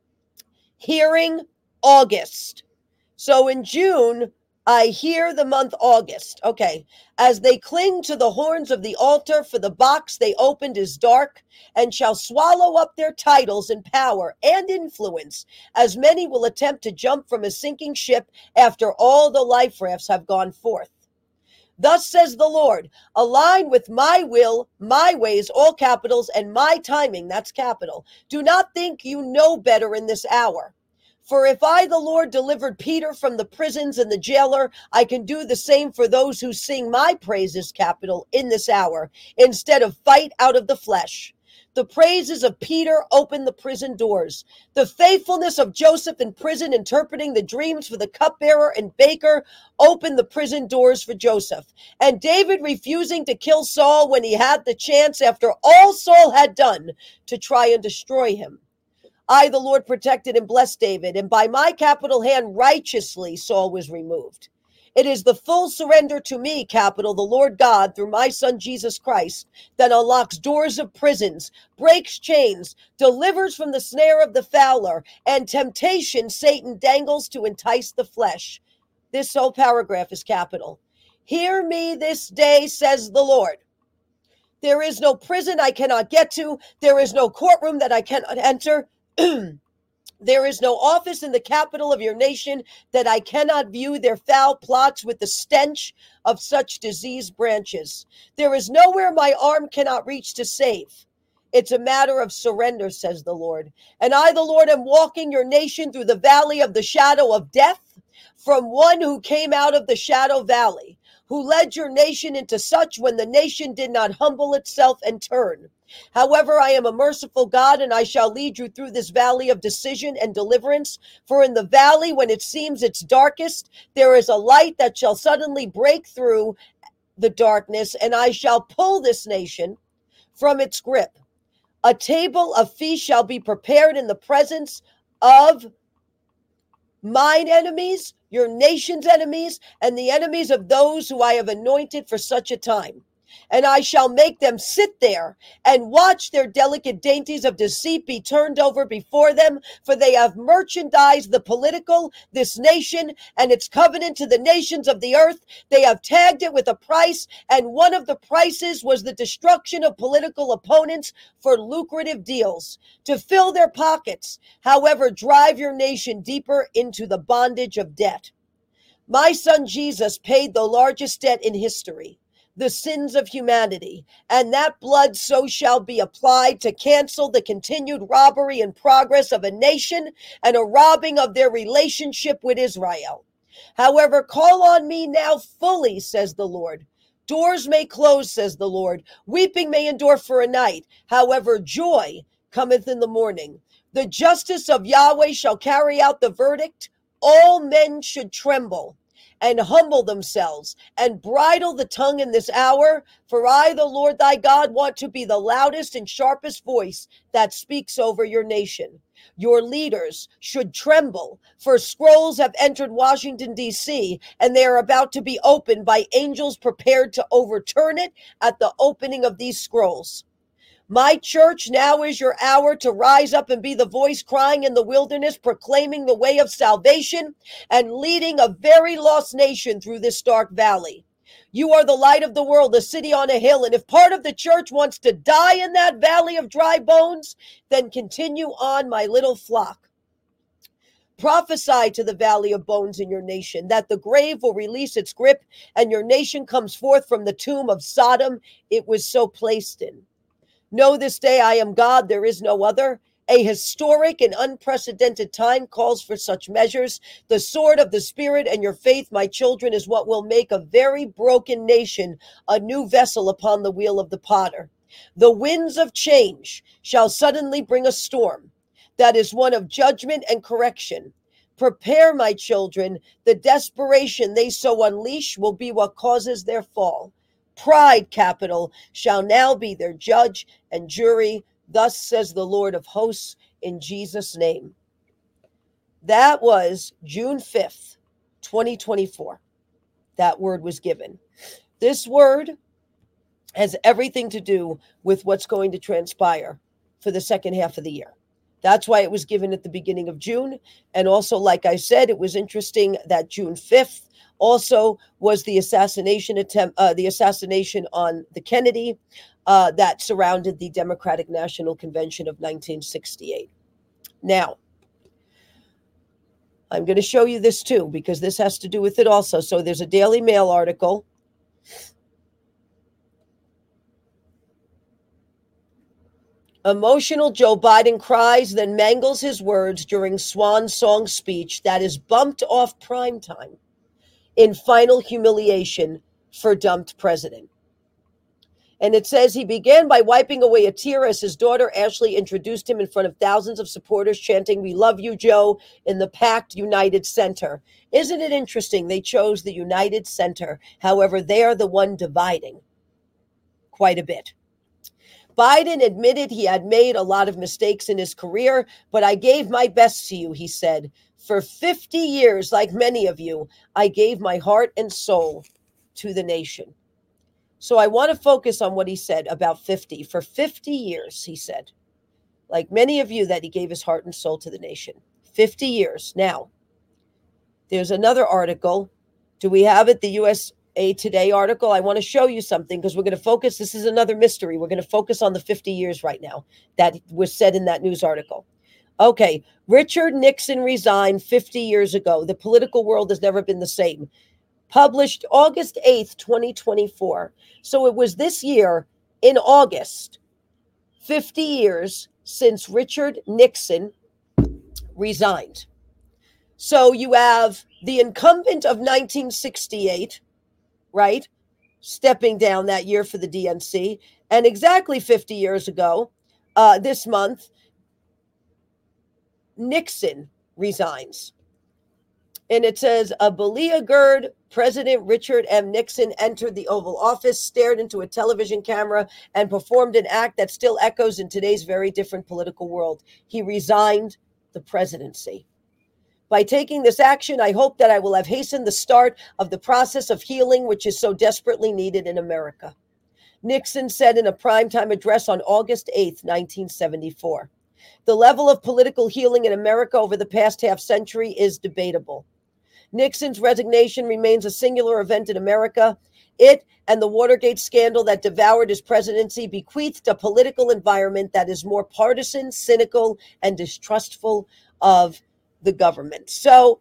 Hearing August. So in June, I hear the month August. Okay. As they cling to the horns of the altar, for the box they opened is dark, and shall swallow up their titles and power and influence, as many will attempt to jump from a sinking ship after all the life rafts have gone forth. Thus says the Lord, align with my will, my ways, all capitals, and my timing, that's capital. Do not think you know better in this hour. For if I, the Lord, delivered Peter from the prisons and the jailer, I can do the same for those who sing my praises, capital, in this hour, instead of fight out of the flesh. The praises of Peter opened the prison doors. The faithfulness of Joseph in prison, interpreting the dreams for the cupbearer and baker, opened the prison doors for Joseph. And David refusing to kill Saul when he had the chance, after all Saul had done, to try and destroy him. I, the Lord, protected and blessed David, and by my capital hand righteously Saul was removed. It is the full surrender to me, capital, the Lord God, through my Son Jesus Christ, that unlocks doors of prisons, breaks chains, delivers from the snare of the fowler, and temptation Satan dangles to entice the flesh. This whole paragraph is capital. Hear me this day, says the Lord. There is no prison I cannot get to. There is no courtroom that I cannot enter. There is no office in the capital of your nation that I cannot view their foul plots with the stench of such diseased branches. There is nowhere my arm cannot reach to save. It's a matter of surrender, says the Lord. And I, the Lord, am walking your nation through the valley of the shadow of death, from one who came out of the shadow valley, who led your nation into such when the nation did not humble itself and turn. However, I am a merciful God, and I shall lead you through this valley of decision and deliverance. For in the valley, when it seems its darkest, there is a light that shall suddenly break through the darkness, and I shall pull this nation from its grip. A table of feast shall be prepared in the presence of mine enemies, your nation's enemies, and the enemies of those who I have anointed for such a time. And I shall make them sit there and watch their delicate dainties of deceit be turned over before them, for they have merchandised the political, this nation, and its covenant to the nations of the earth. They have tagged it with a price, and one of the prices was the destruction of political opponents for lucrative deals, to fill their pockets. However, drive your nation deeper into the bondage of debt. My son Jesus paid the largest debt in history, the sins of humanity, and that blood so shall be applied to cancel the continued robbery and progress of a nation and a robbing of their relationship with Israel. However, call on me now fully, says the Lord. Doors may close, says the Lord. Weeping may endure for a night. However, joy cometh in the morning. The justice of Yahweh shall carry out the verdict. All men should tremble. and humble themselves and bridle the tongue in this hour. For I, the Lord thy God, want to be the loudest and sharpest voice that speaks over your nation. Your leaders should tremble, for scrolls have entered Washington, D C, and they are about to be opened by angels prepared to overturn it at the opening of these scrolls. My church, now is your hour to rise up and be the voice crying in the wilderness, proclaiming the way of salvation and leading a very lost nation through this dark valley. You are the light of the world, the city on a hill. And if part of the church wants to die in that valley of dry bones, then continue on, my little flock. Prophesy to the valley of bones in your nation that the grave will release its grip and your nation comes forth from the tomb of Sodom it was so placed in. Know this day I am God, there is no other. A historic and unprecedented time calls for such measures. The sword of the Spirit and your faith, my children, is what will make a very broken nation a new vessel upon the wheel of the potter. The winds of change shall suddenly bring a storm that is one of judgment and correction. Prepare, my children, the desperation they so unleash will be what causes their fall. Pride, capital, shall now be their judge and jury. Thus says the Lord of hosts, in Jesus' name. That was June fifth, twenty twenty-four. That word was given. This word has everything to do with what's going to transpire for the second half of the year. That's why it was given at the beginning of June. And also, like I said, it was interesting that June fifth also was the assassination attempt, uh, the assassination on the Kennedy uh, that surrounded the Democratic National Convention of nineteen sixty-eight. Now, I'm going to show you this too, because this has to do with it also. So there's a Daily Mail article. Emotional Joe Biden cries, then mangles his words during swan song speech that is bumped off primetime in final humiliation for dumped president. And it says he began by wiping away a tear as his daughter Ashley introduced him in front of thousands of supporters chanting, "We love you, Joe," in the packed United Center. Isn't it interesting they chose the United Center? However, they are the one dividing quite a bit. Biden admitted he had made a lot of mistakes in his career, but I gave my best to you, he said. For fifty years, like many of you, I gave my heart and soul to the nation. So I want to focus on what he said about fifty. For fifty years, he said, like many of you, that he gave his heart and soul to the nation. fifty years. Now, there's another article. Do we have it? The U S A Today article. I want to show you something because we're going to focus. This is another mystery. We're going to focus on the fifty years right now that was said in that news article. Okay. Richard Nixon resigned fifty years ago. The political world has never been the same. Published August eighth, twenty twenty-four. So it was this year in August, fifty years since Richard Nixon resigned. So you have the incumbent of nineteen sixty-eight, right, stepping down that year for the D N C. And exactly fifty years ago, uh, this month, Nixon resigns. And it says, a beleaguered President Richard M. Nixon entered the Oval Office, stared into a television camera, and performed an act that still echoes in today's very different political world. He resigned the presidency. By taking this action, I hope that I will have hastened the start of the process of healing, which is so desperately needed in America. Nixon said in a primetime address on August eighth, nineteen seventy-four. The level of political healing in America over the past half century is debatable. Nixon's resignation remains a singular event in America. It and the Watergate scandal that devoured his presidency bequeathed a political environment that is more partisan, cynical, and distrustful of the government. So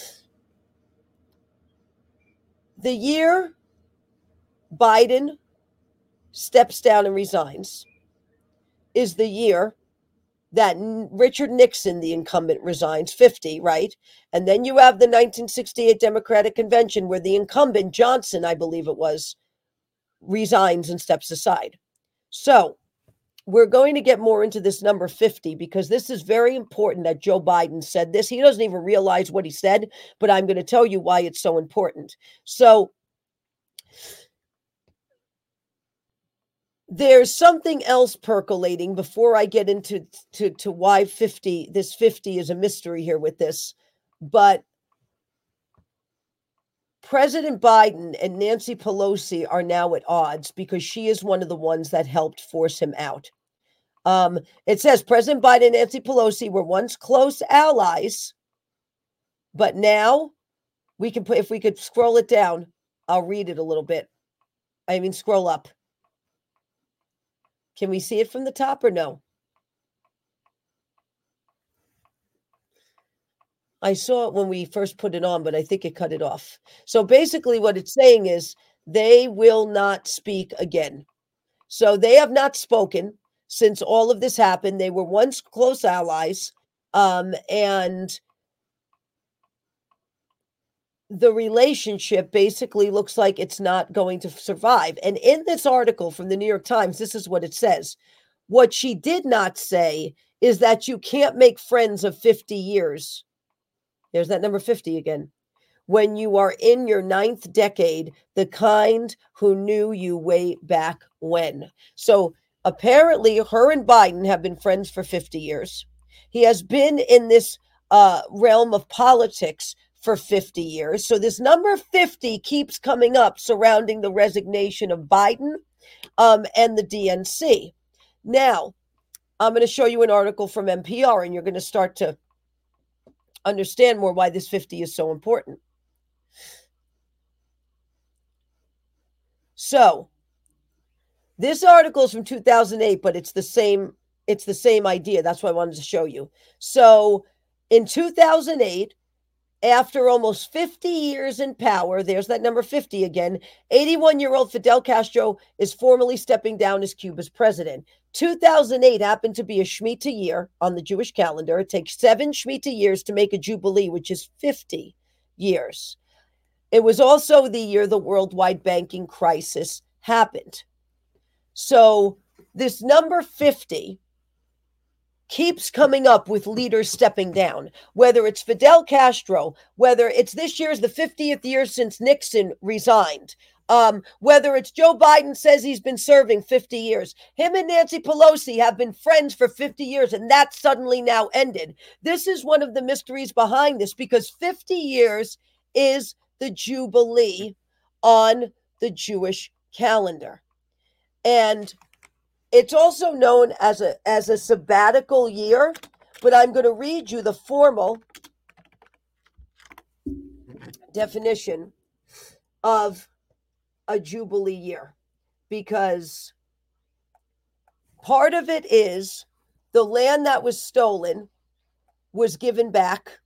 the year Biden steps down and resigns is the year that Richard Nixon, the incumbent, resigns, fifty, right? And then you have the nineteen sixty-eight Democratic Convention where the incumbent, Johnson, I believe it was, resigns and steps aside. So we're going to get more into this number fifty because this is very important that Joe Biden said this. He doesn't even realize what he said, but I'm going to tell you why it's so important. So there's something else percolating before I get into to, to why fifty, this fifty is a mystery here with this. But President Biden and Nancy Pelosi are now at odds because she is one of the ones that helped force him out. Um, it says President Biden and Nancy Pelosi were once close allies, but now we can put, if we could scroll it down, I'll read it a little bit. I mean, scroll up. Can we see it from the top or no? I saw it when we first put it on, but I think it cut it off. So basically what it's saying is they will not speak again. So they have not spoken since all of this happened. They were once close allies, um, and the relationship basically looks like it's not going to survive. And in this article from the New York Times, this is what it says. What she did not say is that you can't make friends of fifty years. There's that number fifty again. When you are in your ninth decade, the kind who knew you way back when. So apparently her and Biden have been friends for fifty years. He has been in this uh, realm of politics for fifty years. So this number fifty keeps coming up surrounding the resignation of Biden um, and the D N C. Now, I'm going to show you an article from N P R, and you're going to start to understand more why this fifty is so important. So this article is from two thousand eight, but it's the same, it's the same idea. That's why I wanted to show you. So in two thousand eight, after almost fifty years in power, there's that number fifty again, eighty-one-year-old Fidel Castro is formally stepping down as Cuba's president. two thousand eight happened to be a Shemitah year on the Jewish calendar. It takes seven Shemitah years to make a Jubilee, which is fifty years. It was also the year the worldwide banking crisis happened. So this number fifty keeps coming up with leaders stepping down, whether it's Fidel Castro, whether it's this year's the fiftieth year since Nixon resigned, um, whether it's Joe Biden says he's been serving fifty years. Him and Nancy Pelosi have been friends for fifty years, and that suddenly now ended. This is one of the mysteries behind this, because fifty years is the Jubilee on the Jewish calendar. And it's also known as a as a sabbatical year, but I'm going to read you the formal definition of a Jubilee year, because part of it is the land that was stolen was given back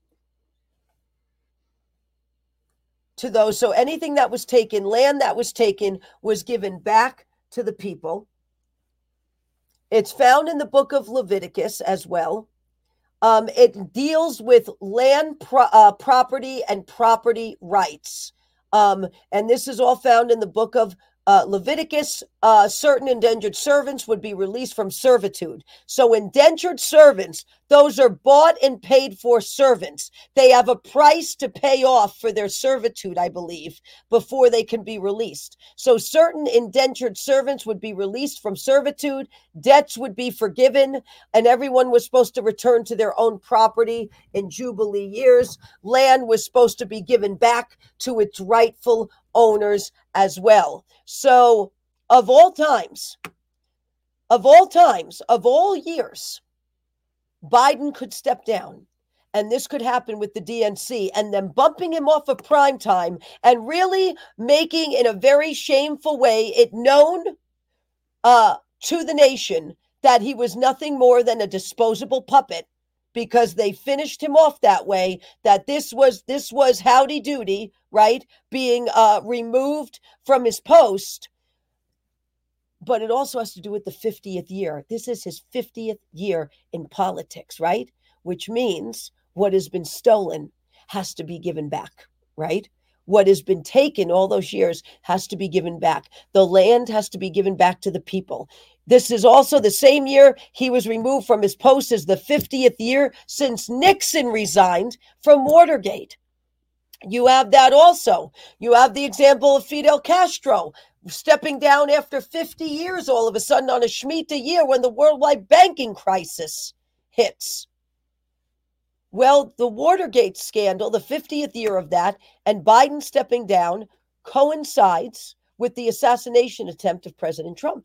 to those. So anything that was taken, land that was taken, was given back to the people. It's found in the book of Leviticus as well. Um, it deals with land pro- uh, property and property rights. Um, and this is all found in the book of uh, Leviticus. Uh, certain indentured servants would be released from servitude. So indentured servants, those are bought and paid for servants. They have a price to pay off for their servitude, I believe, before they can be released. So certain indentured servants would be released from servitude, debts would be forgiven, and everyone was supposed to return to their own property in Jubilee years. Land was supposed to be given back to its rightful owners as well. So of all times, of all times, of all years, Biden could step down, and this could happen with the D N C, and then bumping him off of prime time and really making, in a very shameful way, it known uh, to the nation that he was nothing more than a disposable puppet, because they finished him off that way, that this was this was howdy doody, right? Being uh, removed from his post. But it also has to do with the fiftieth year. This is his fiftieth year in politics, right? Which means what has been stolen has to be given back, right? What has been taken all those years has to be given back. The land has to be given back to the people. This is also the same year he was removed from his post as the fiftieth year since Nixon resigned from Watergate. You have that also. You have the example of Fidel Castro stepping down after fifty years all of a sudden on a Shemitah year when the worldwide banking crisis hits. Well, the Watergate scandal, the fiftieth year of that, and Biden stepping down coincides with the assassination attempt of President Trump.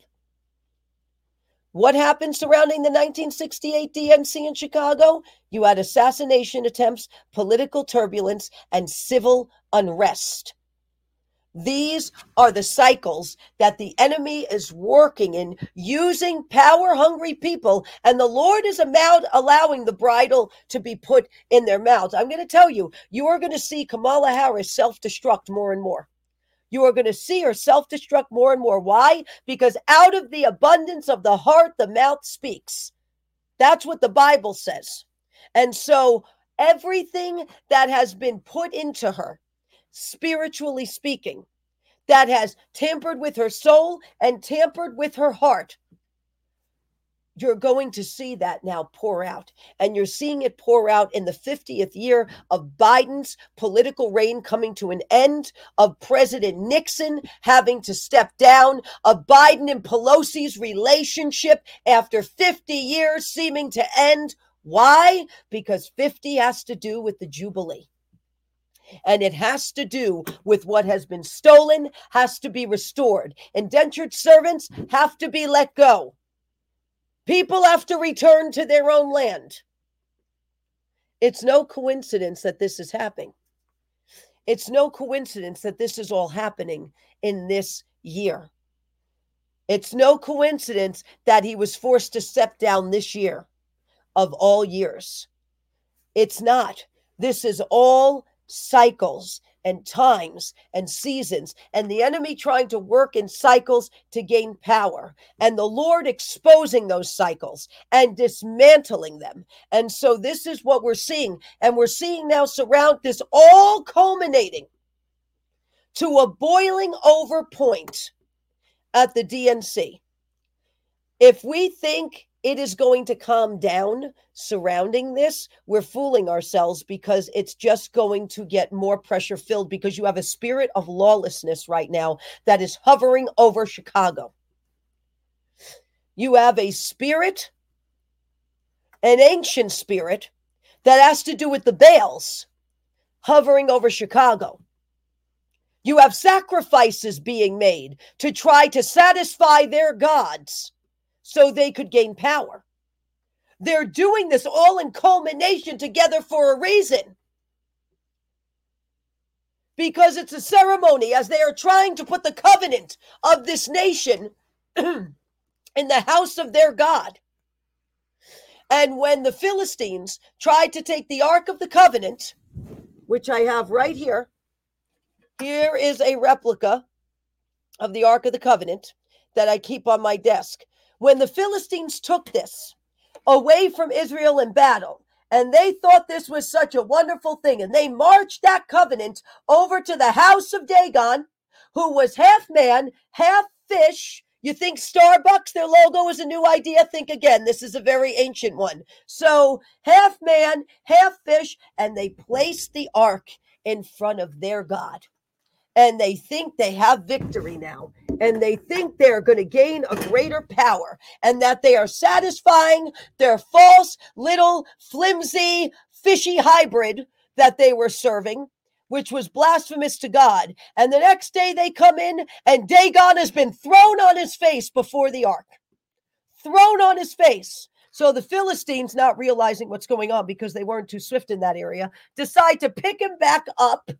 What happened surrounding the nineteen sixty-eight D N C in Chicago? You had assassination attempts, political turbulence, and civil unrest. These are the cycles that the enemy is working in, using power-hungry people, and the Lord is allowed, allowing the bridle to be put in their mouths. I'm going to tell you, you are going to see Kamala Harris self-destruct more and more. You are going to see her self-destruct more and more. Why? Because out of the abundance of the heart, the mouth speaks. That's what the Bible says. And so everything that has been put into her, spiritually speaking, that has tampered with her soul and tampered with her heart, you're going to see that now pour out. And you're seeing it pour out in the fiftieth year of Biden's political reign coming to an end, of President Nixon having to step down, of Biden and Pelosi's relationship after fifty years seeming to end. Why? Because fifty has to do with the Jubilee. And it has to do with what has been stolen, has to be restored. Indentured servants have to be let go. People have to return to their own land. It's no coincidence that this is happening. It's no coincidence that this is all happening in this year. It's no coincidence that he was forced to step down this year of all years. It's not. This is all cycles and times and seasons, and the enemy trying to work in cycles to gain power, and the Lord exposing those cycles and dismantling them. And so this is what we're seeing, and we're seeing now surround this, all culminating to a boiling over point at the D N C. If we think it is going to calm down surrounding this, we're fooling ourselves, because it's just going to get more pressure filled, because you have a spirit of lawlessness right now that is hovering over Chicago. You have a spirit, an ancient spirit, that has to do with the Baals hovering over Chicago. You have sacrifices being made to try to satisfy their gods so they could gain power. They're doing this all in culmination together for a reason. Because it's a ceremony, as they are trying to put the covenant of this nation in the house of their God. And when the Philistines tried to take the Ark of the Covenant, which I have right here, here is a replica of the Ark of the Covenant that I keep on my desk. When the Philistines took this away from Israel in battle, and they thought this was such a wonderful thing, and they marched that covenant over to the house of Dagon, who was half man, half fish. You think Starbucks, their logo is a new idea? Think again. This is a very ancient one. So half man, half fish, and they placed the ark in front of their God. And they think they have victory now. And they think they're going to gain a greater power, and that they are satisfying their false, little, flimsy, fishy hybrid that they were serving, which was blasphemous to God. And the next day they come in, and Dagon has been thrown on his face before the ark. Thrown on his face. So the Philistines, not realizing what's going on because they weren't too swift in that area, decide to pick him back up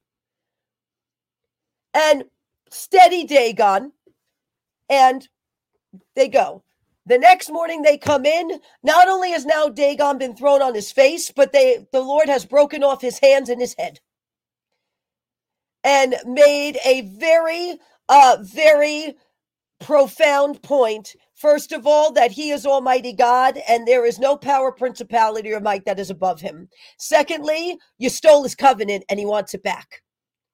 and steady Dagon. And they go. The next morning they come in. Not only has now Dagon been thrown on his face, but they the Lord has broken off his hands and his head. And made a very, uh, very profound point. First of all, that he is Almighty God, and there is no power, principality, or might that is above him. Secondly, you stole his covenant, and he wants it back.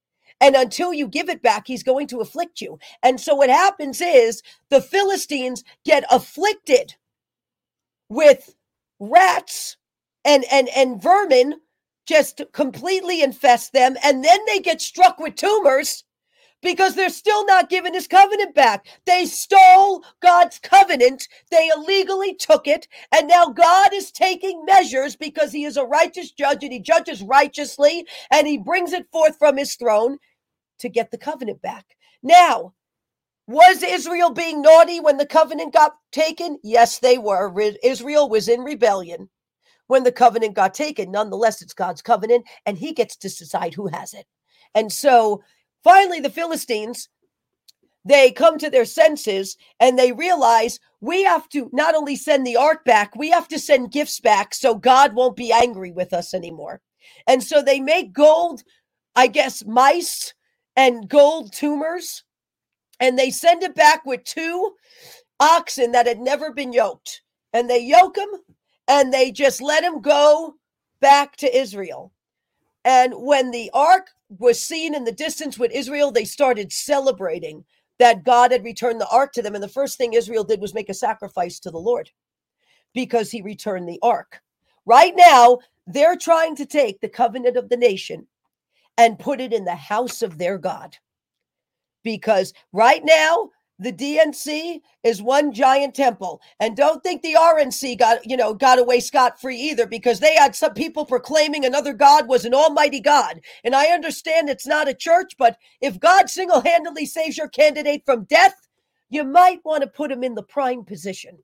And until you give it back, he's going to afflict you. And so what happens is the Philistines get afflicted with rats and, and, and vermin, just completely infest them. And then they get struck with tumors because they're still not giving his covenant back. They stole God's covenant. They illegally took it. And now God is taking measures because he is a righteous judge and he judges righteously and he brings it forth from his throne to get the covenant back. Now, was Israel being naughty when the covenant got taken? Yes, they were. Israel was in rebellion when the covenant got taken. Nonetheless, it's God's covenant and he gets to decide who has it. And so finally, the Philistines, they come to their senses and they realize we have to not only send the ark back, we have to send gifts back so God won't be angry with us anymore. And so they make gold, I guess, mice and gold tumors, and they send it back with two oxen that had never been yoked. And they yoke them and they just let him go back to Israel. And when the ark was seen in the distance with Israel, they started celebrating that God had returned the ark to them. And the first thing Israel did was make a sacrifice to the Lord because he returned the ark. Right now, they're trying to take the covenant of the nation and put it in the house of their God. Because right now, the D N C is one giant temple. And don't think the R N C got, you know, got away scot-free either, because they had some people proclaiming another God was an almighty God. And I understand it's not a church, but if God single-handedly saves your candidate from death, you might want to put him in the prime position.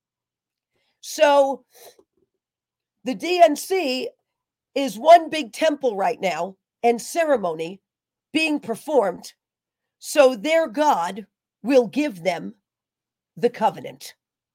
So the D N C is one big temple right now and ceremony being performed. So their God will give them the covenant.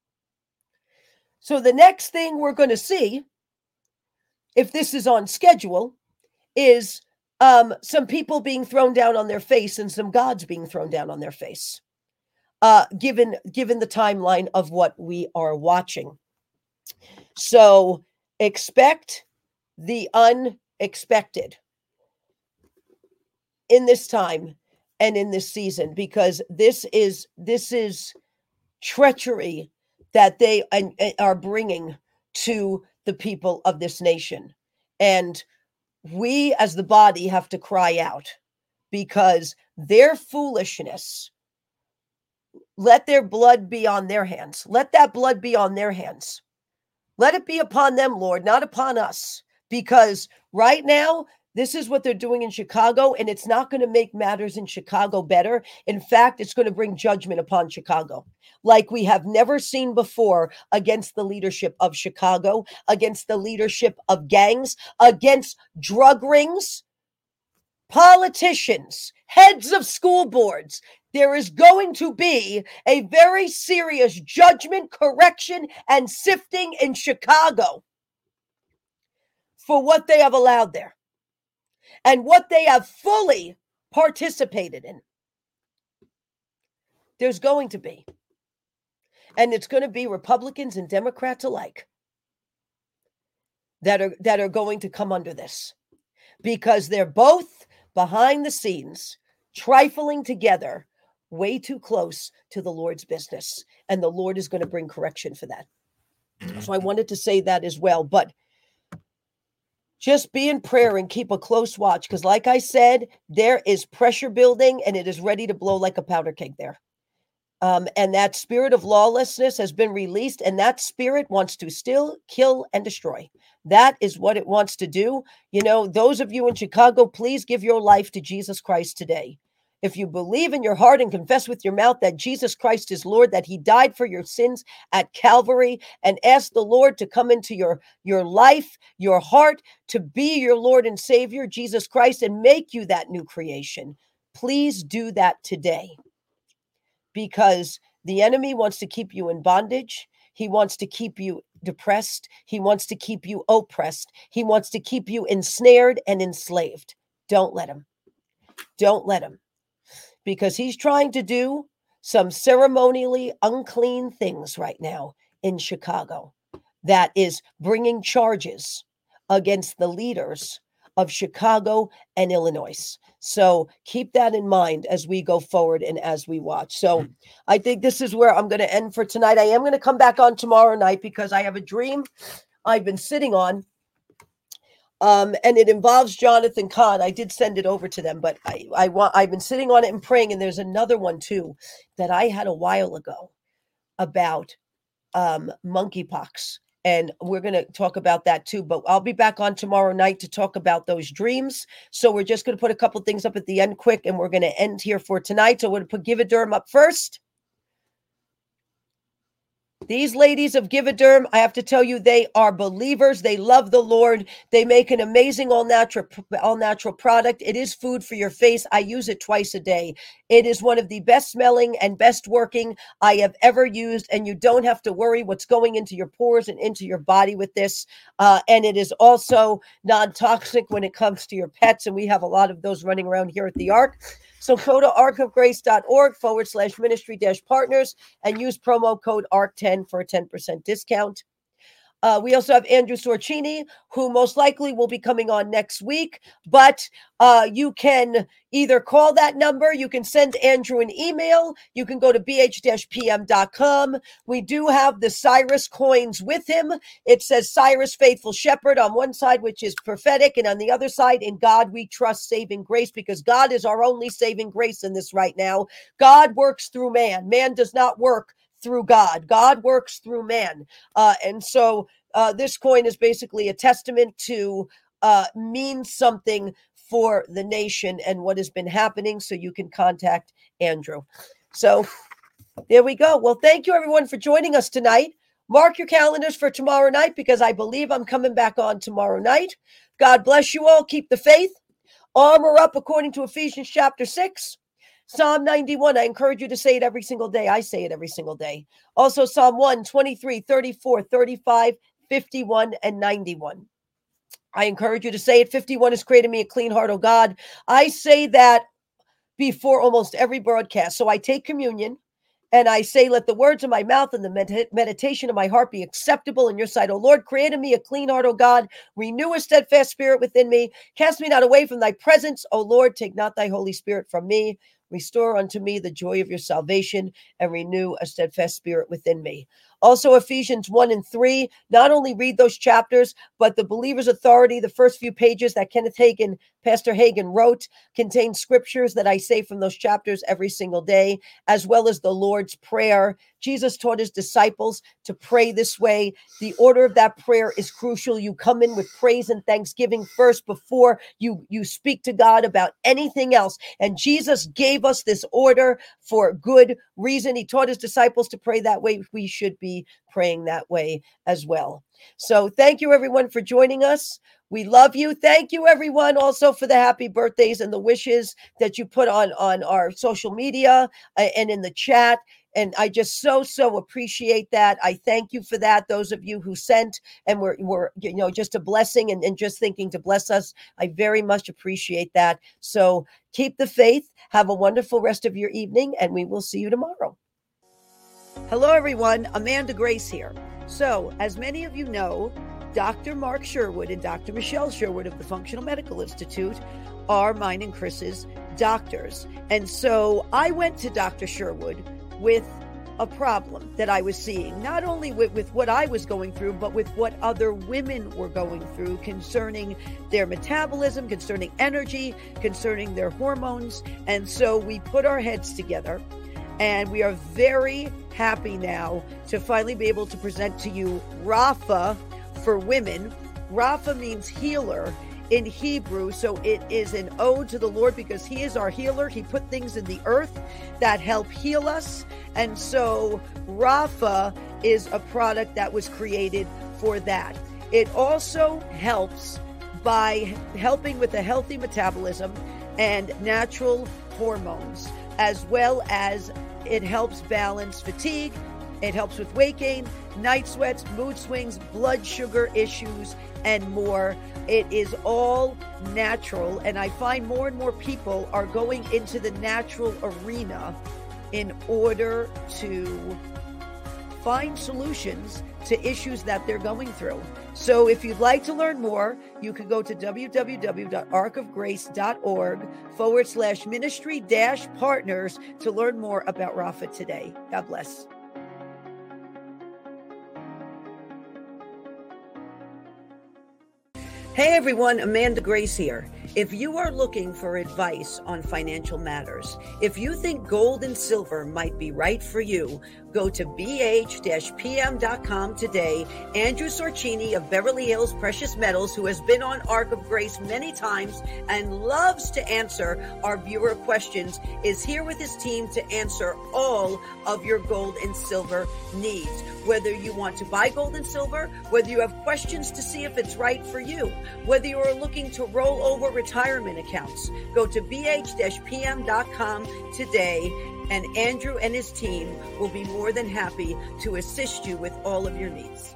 So the next thing we're going to see, if this is on schedule, is um, some people being thrown down on their face and some gods being thrown down on their face, uh, given, given the timeline of what we are watching. So expect the unexpected in this time and in this season, because this is this is treachery that they are bringing to the people of this nation. And we as the body have to cry out, because their foolishness, let their blood be on their hands. Let that blood be on their hands. Let it be upon them, Lord, not upon us. Because right now, this is what they're doing in Chicago, and it's not going to make matters in Chicago better. In fact, it's going to bring judgment upon Chicago like we have never seen before, against the leadership of Chicago, against the leadership of gangs, against drug rings, politicians, heads of school boards. There is going to be a very serious judgment, correction, and sifting in Chicago for what they have allowed there and what they have fully participated in. There's going to be. And it's going to be Republicans and Democrats alike that are that are going to come under this, because they're both behind the scenes trifling together way too close to the Lord's business. And the Lord is going to bring correction for that. So I wanted to say that as well. But just be in prayer and keep a close watch, because like I said, there is pressure building and it is ready to blow like a powder keg there. Um, and that spirit of lawlessness has been released, and that spirit wants to steal, kill, and destroy. That is what it wants to do. You know, those of you in Chicago, please give your life to Jesus Christ today. If you believe in your heart and confess with your mouth that Jesus Christ is Lord, that he died for your sins at Calvary, and ask the Lord to come into your, your life, your heart, to be your Lord and Savior, Jesus Christ, and make you that new creation, please do that today. Because the enemy wants to keep you in bondage. He wants to keep you depressed. He wants to keep you oppressed. He wants to keep you ensnared and enslaved. Don't let him. Don't let him. Because he's trying to do some ceremonially unclean things right now in Chicago that is bringing charges against the leaders of Chicago and Illinois. So keep that in mind as we go forward and as we watch. So I think this is where I'm going to end for tonight. I am going to come back on tomorrow night because I have a dream I've been sitting on. Um, and it involves Jonathan Cahn. I did send it over to them, but I, I want, I've been sitting on it and praying. And there's another one too that I had a while ago about um, monkeypox. And we're going to talk about that too, but I'll be back on tomorrow night to talk about those dreams. So we're just going to put a couple things up at the end quick, and we're going to end here for tonight. So we're going to put Givaderm up first. These ladies of Givaderm, I have to tell you, they are believers. They love the Lord. They make an amazing all-natural all-natural product. It is food for your face. I use it twice a day. It is one of the best smelling and best working I have ever used, and you don't have to worry what's going into your pores and into your body with this. Uh, and it is also non-toxic when it comes to your pets, and we have a lot of those running around here at the Ark. So go to arkofgrace.org forward slash ministry dash partners and use promo code A R C ten for a ten percent discount. Uh, we also have Andrew Sorcini, who most likely will be coming on next week, but uh, you can either call that number, you can send Andrew an email, you can go to b h dash p m dot com. We do have the Cyrus coins with him. It says Cyrus Faithful Shepherd on one side, which is prophetic, and on the other side, in God we trust, saving grace, because God is our only saving grace in this right now. God works through man. Man does not work through God. God works through man. Uh, and so uh, this coin is basically a testament to uh, mean something for the nation and what has been happening. So you can contact Andrew. So there we go. Well, thank you everyone for joining us tonight. Mark your calendars for tomorrow night, because I believe I'm coming back on tomorrow night. God bless you all. Keep the faith. Armor up according to Ephesians chapter six. Psalm ninety-one, I encourage you to say it every single day. I say it every single day. Also, Psalm one, twenty-three, thirty-four, thirty-five, fifty-one, and ninety-one. I encourage you to say it. fifty-one is created me a clean heart, O God. I say that before almost every broadcast. So I take communion and I say, let the words of my mouth and the med- meditation of my heart be acceptable in your sight. O Lord, create in me a clean heart, O God. Renew a steadfast spirit within me. Cast me not away from thy presence. O Lord, take not thy Holy Spirit from me. Restore unto me the joy of your salvation and renew a steadfast spirit within me. Also, Ephesians one and three, not only read those chapters, but the believer's authority, the first few pages that Kenneth Hagin, Pastor Hagin wrote, contain scriptures that I say from those chapters every single day, as well as the Lord's Prayer. Jesus taught his disciples to pray this way. The order of that prayer is crucial. You come in with praise and thanksgiving first before you, you speak to God about anything else. And Jesus gave us this order for good reason. He taught his disciples to pray that way. We should be praying that way as well. So thank you everyone for joining us. We love you. Thank you everyone also for the happy birthdays and the wishes that you put on, on our social media uh, and in the chat. And I just so, so appreciate that. I thank you for that. Those of you who sent and were, were you know, just a blessing and, and just thinking to bless us. I very much appreciate that. So keep the faith. Have a wonderful rest of your evening, and we will see you tomorrow. Hello, everyone. Amanda Grace here. So, as many of you know, Doctor Mark Sherwood and Doctor Michelle Sherwood of the Functional Medical Institute are mine and Chris's doctors. And so I went to Doctor Sherwood with a problem that I was seeing, not only with, with what I was going through, but with what other women were going through concerning their metabolism, concerning energy, concerning their hormones. And so we put our heads together. And we are very happy now to finally be able to present to you Rapha for women. Rapha means healer in Hebrew. So it is an ode to the Lord because he is our healer. He put things in the earth that help heal us. And so Rapha is a product that was created for that. It also helps by helping with a healthy metabolism and natural hormones, as well as it helps balance fatigue. It helps with weight gain, night sweats, mood swings, blood sugar issues, and more. It is all natural. And I find more and more people are going into the natural arena in order to find solutions to issues that they're going through. So if you'd like to learn more, you can go to www.arkofgrace.org forward slash ministry dash partners to learn more about Rafa today. God bless. Hey everyone, Amanda Grace here. If you are looking for advice on financial matters, if you think gold and silver might be right for you, go to b h dash p m dot com today. Andrew Sorcini of Beverly Hills Precious Metals, who has been on Ark of Grace many times and loves to answer our viewer questions, is here with his team to answer all of your gold and silver needs. Whether you want to buy gold and silver, whether you have questions to see if it's right for you, whether you are looking to roll over retirement accounts, go to b h dash p m dot com today, and Andrew and his team will be more than happy to assist you with all of your needs.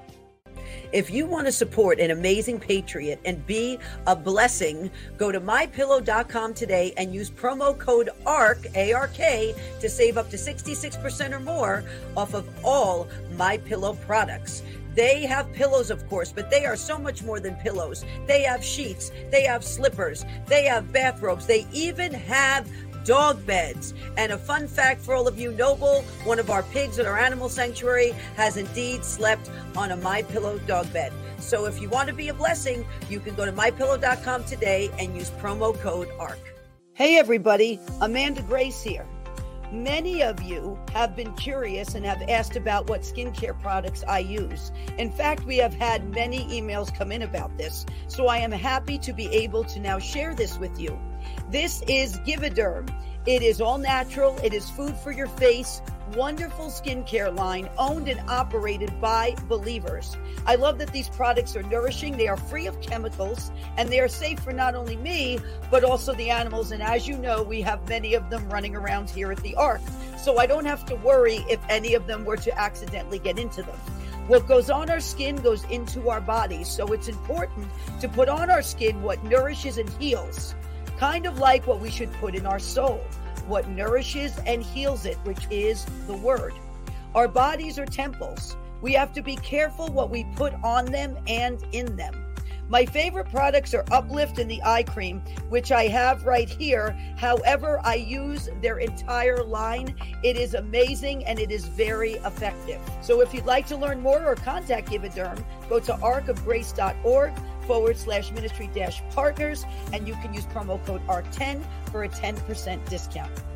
If you want to support an amazing patriot and be a blessing, go to my pillow dot com today and use promo code ARK, A R K, to save up to sixty-six percent or more off of all MyPillow products. They have pillows, of course, but they are so much more than pillows. They have sheets, they have slippers, they have bathrobes, they even have dog beds. And a fun fact for all of you, Noble, one of our pigs at our animal sanctuary, has indeed slept on a MyPillow dog bed. So if you want to be a blessing, you can go to my pillow dot com today and use promo code ARK. Hey everybody, Amanda Grace here. Many of you have been curious and have asked about what skincare products I use. In fact, we have had many emails come in about this, so I am happy to be able to now share this with you. This is Givaderm. It is all natural. It is food for your face. Wonderful skincare line owned and operated by believers. I love that these products are nourishing. They are free of chemicals and they are safe for not only me, but also the animals. And as you know, we have many of them running around here at the Ark. So I don't have to worry if any of them were to accidentally get into them. What goes on our skin goes into our bodies. So it's important to put on our skin what nourishes and heals. Kind of like what we should put in our soul, what nourishes and heals it, which is the word. Our bodies are temples. We have to be careful what we put on them and in them. My favorite products are Uplift and the eye cream, which I have right here. However, I use their entire line. It is amazing and it is very effective. So if you'd like to learn more or contact Givaderm, go to arkofgrace.org forward slash ministry dash partners, and you can use promo code A R K ten for a ten percent discount.